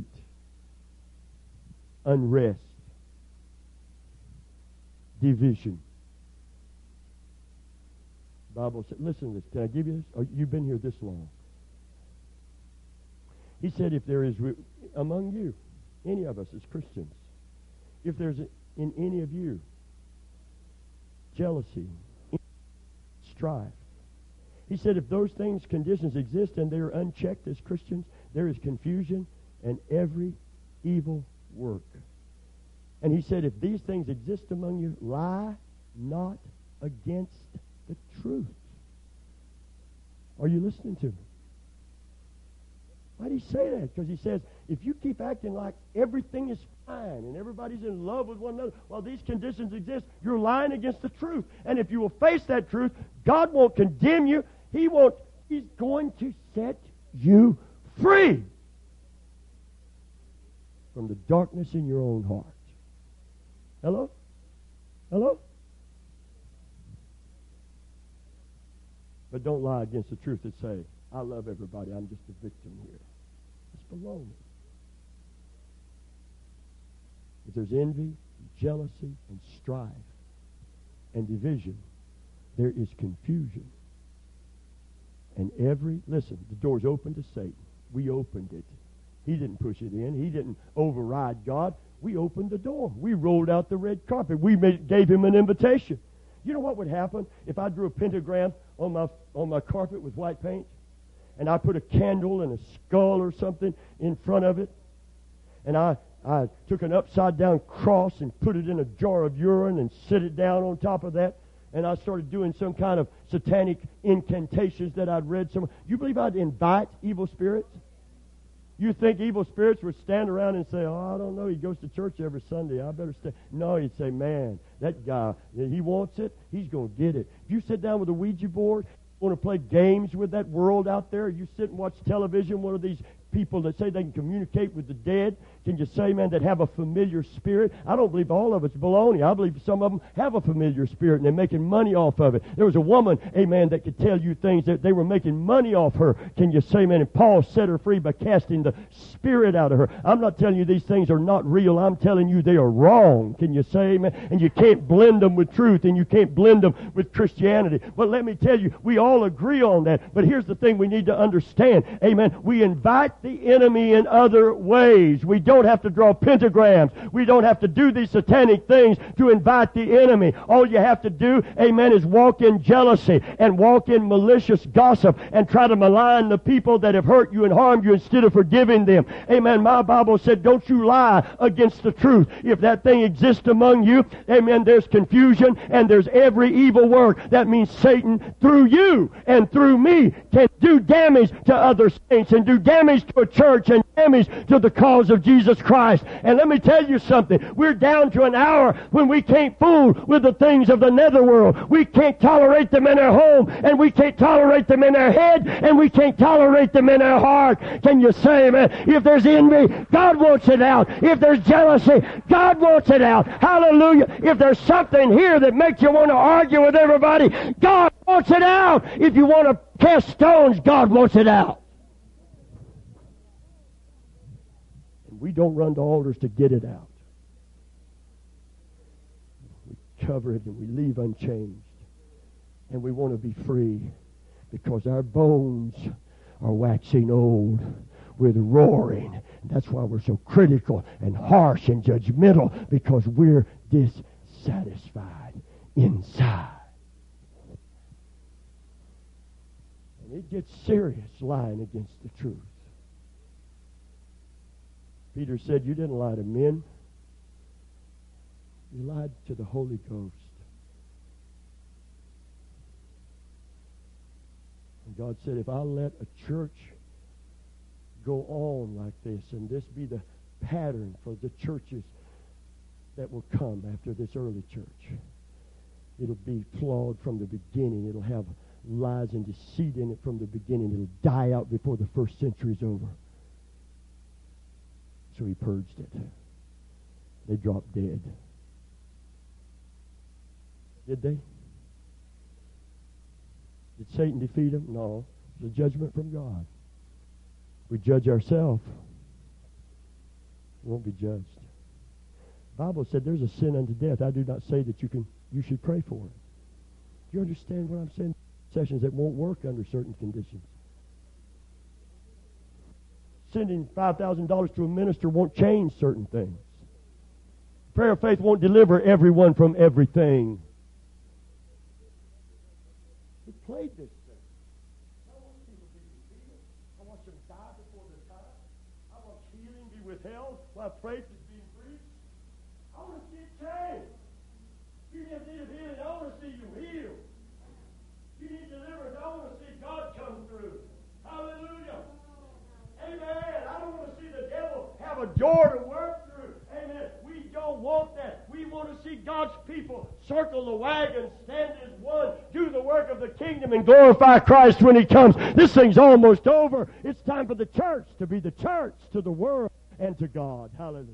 unrest, division. The Bible said, listen to this. Can I give you this? Oh, you've been here this long. He said, if there is among you, any of us as Christians, if there's in any of you jealousy, strife, he said, if those things, conditions exist and they are unchecked as Christians, there is confusion and every evil work. And he said, if these things exist among you, lie not against the truth. Are you listening to me? Why did he say that? Because he says, if you keep acting like everything is fine and everybody's in love with one another while these conditions exist, you're lying against the truth. And if you will face that truth, God won't condemn you. He's going to set you free from the darkness in your own heart. Hello? Hello? But don't lie against the truth and say, I love everybody, I'm just a victim here. It's baloney. If there's envy, jealousy, and strife, and division, there is confusion. And listen, the door's open to Satan. We opened it. He didn't push it in. He didn't override God. We opened the door. We rolled out the red carpet. We gave him an invitation. You know what would happen if I drew a pentagram on my carpet with white paint? And I put a candle and a skull or something in front of it. And I took an upside-down cross and put it in a jar of urine and set it down on top of that. And I started doing some kind of satanic incantations that I'd read somewhere. You believe I'd invite evil spirits? You think evil spirits would stand around and say, oh, I don't know, he goes to church every Sunday, I better stay. No, he'd say, man, that guy, he wants it, he's going to get it. If you sit down with a Ouija board, want to play games with that world out there, you sit and watch television, one of these people that say they can communicate with the dead, can you say, man, that have a familiar spirit? I don't believe all of it's baloney. I believe some of them have a familiar spirit and they're making money off of it. There was a woman, amen, that could tell you things that they were making money off her. Can you say, man, and Paul set her free by casting the spirit out of her. I'm not telling you these things are not real. I'm telling you they are wrong. Can you say, amen? And you can't blend them with truth and you can't blend them with Christianity. But let me tell you, we all agree on that. But here's the thing we need to understand. Amen. We invite the enemy in other ways. We don't have to draw pentagrams. We don't have to do these satanic things to invite the enemy. All you have to do, amen, is walk in jealousy and walk in malicious gossip and try to malign the people that have hurt you and harmed you instead of forgiving them. Amen. My Bible said, don't you lie against the truth. If that thing exists among you, amen, there's confusion and there's every evil work. That means Satan, through you and through me, can do damage to other saints and do damage to a church and damage to the cause of Jesus Christ. And let me tell you something. We're down to an hour when we can't fool with the things of the netherworld. We can't tolerate them in our home, and we can't tolerate them in our head, and we can't tolerate them in our heart. Can you say, man, if there's envy, God wants it out. If there's jealousy, God wants it out. Hallelujah. If there's something here that makes you want to argue with everybody, God wants it out. If you want to cast stones, God wants it out. We don't run to altars to get it out. We cover it and we leave unchanged. And we want to be free because our bones are waxing old with roaring. And that's why we're so critical and harsh and judgmental, because we're dissatisfied inside. And it gets serious lying against the truth. Peter said, you didn't lie to men. You lied to the Holy Ghost. God said, if I let a church go on like this, and this be the pattern for the churches that will come after this early church, it'll be flawed from the beginning. It'll have lies and deceit in it from the beginning. It'll die out before the first century's over. So he purged it. They dropped dead. Did they? Did Satan defeat them? No. It's a judgment from God. We judge ourselves, we won't be judged. The Bible said there's a sin unto death. I do not say that you should pray for it. Do you understand what I'm saying? Sessions that won't work under certain conditions. Sending $5,000 to a minister won't change certain things. Prayer of faith won't deliver everyone from everything. We played this thing. I want people to be healed. I want them to die before their time. I want healing be withheld while faith is being preached. I want to see it change. You just need healing. I want to see you healed. You need deliverance. I want to see God come through. Hallelujah. Amen. I don't want to see the devil have a door to work through. Amen. We don't want that. We want to see God's people circle the wagon, stand as one, do the work of the kingdom, and glorify Christ when He comes. This thing's almost over. It's time for the church to be the church to the world and to God. Hallelujah.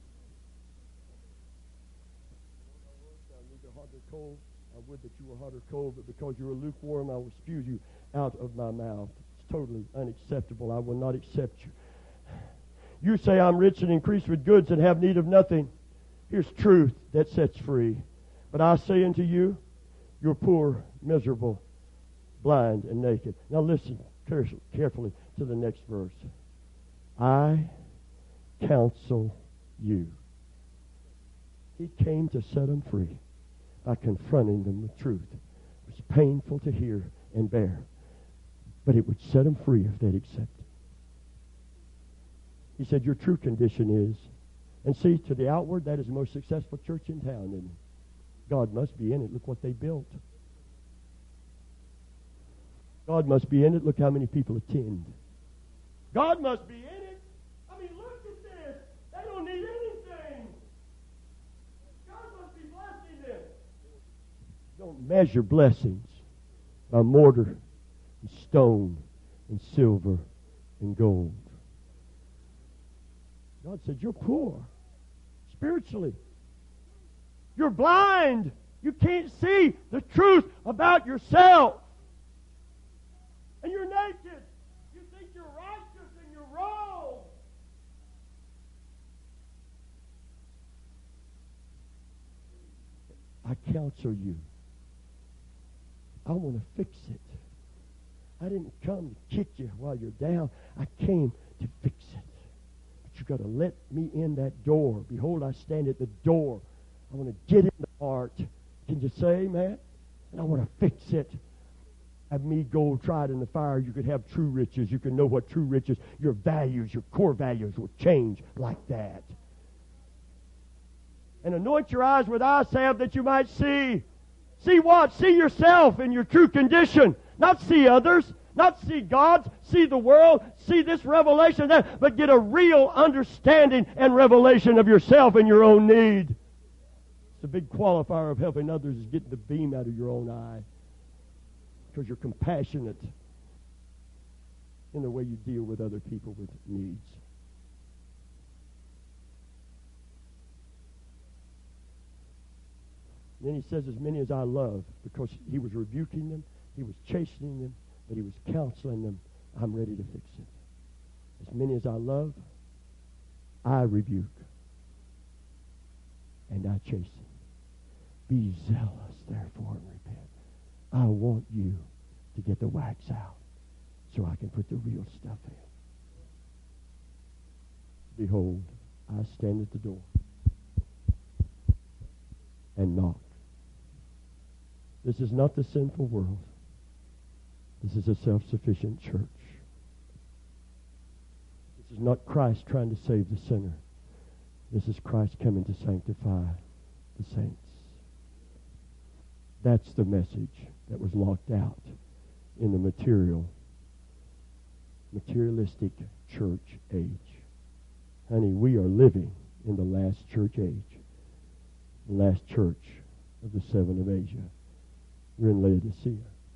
Cold. I would that you were hot or cold, but because you are lukewarm, I will spew you out of my mouth. It's totally unacceptable. I will not accept you. You say, I'm rich and increased with goods and have need of nothing. Here's truth that sets free. But I say unto you, you're poor, miserable, blind, and naked. Now listen carefully to the next verse. I counsel you. He came to set them free by confronting them with truth. It was painful to hear and bear, but it would set them free if they'd accept it. He said, your true condition is, and see, to the outward, that is the most successful church in town, isn't it? God must be in it. Look what they built. God must be in it. Look how many people attend. God must be in it. I mean, look at this. They don't need anything. God must be blessing them. Don't measure blessings by mortar and stone and silver and gold. God said, you're poor spiritually. You're blind. You can't see the truth about yourself. And you're naked. You think you're righteous and you're wrong. I counsel you. I want to fix it. I didn't come to kick you while you're down. I came to fix it. But you've got to let me in that door. Behold, I stand at the door. I want to get in the heart. Can you say amen? And I want to fix it. Have me gold tried in the fire. You could have true riches. You can know what true riches, your values, your core values will change like that. And anoint your eyes with eye salve that you might see. See what? See yourself in your true condition. Not see others. Not see God. See the world. See this revelation. But get a real understanding and revelation of yourself and your own need. It's a big qualifier of helping others is getting the beam out of your own eye. Because you're compassionate in the way you deal with other people with needs. Then he says, as many as I love, because he was rebuking them, he was chastening them, but he was counseling them, I'm ready to fix it. As many as I love, I rebuke, and I chasten. Be zealous, therefore, and repent. I want you to get the wax out so I can put the real stuff in. Behold, I stand at the door and knock. This is not the sinful world. This is a self-sufficient church. This is not Christ trying to save the sinner. This is Christ coming to sanctify the saints. That's the message that was locked out in the materialistic church age. Honey, we are living in the last church age. The last church of the seven of Asia. We're in Laodicea.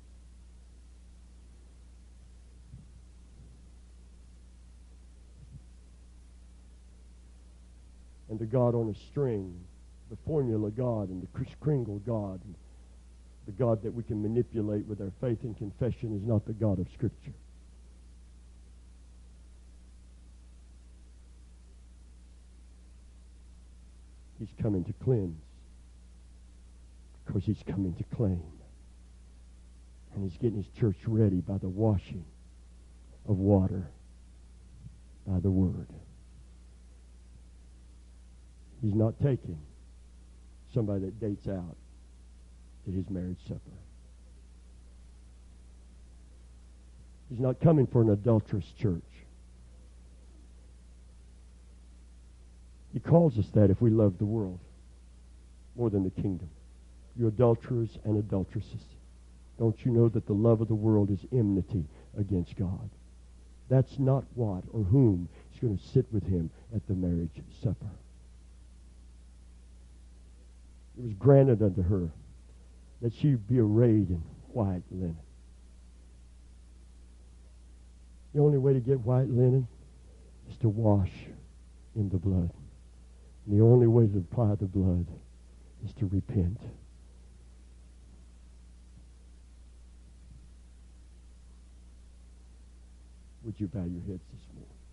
And the God on a string, the formula God and the Kris Kringle God, and the God that we can manipulate with our faith and confession is not the God of Scripture. He's coming to cleanse because he's coming to claim. And he's getting his church ready by the washing of water by the Word. He's not taking somebody that dates out to his marriage supper. He's not coming for an adulterous church. He calls us that if we love the world more than the kingdom. You adulterers and adulteresses. Don't you know that the love of the world is enmity against God? That's not what or whom is going to sit with him at the marriage supper. It was granted unto her that she be arrayed in white linen. The only way to get white linen is to wash in the blood. And the only way to apply the blood is to repent. Would you bow your heads this morning?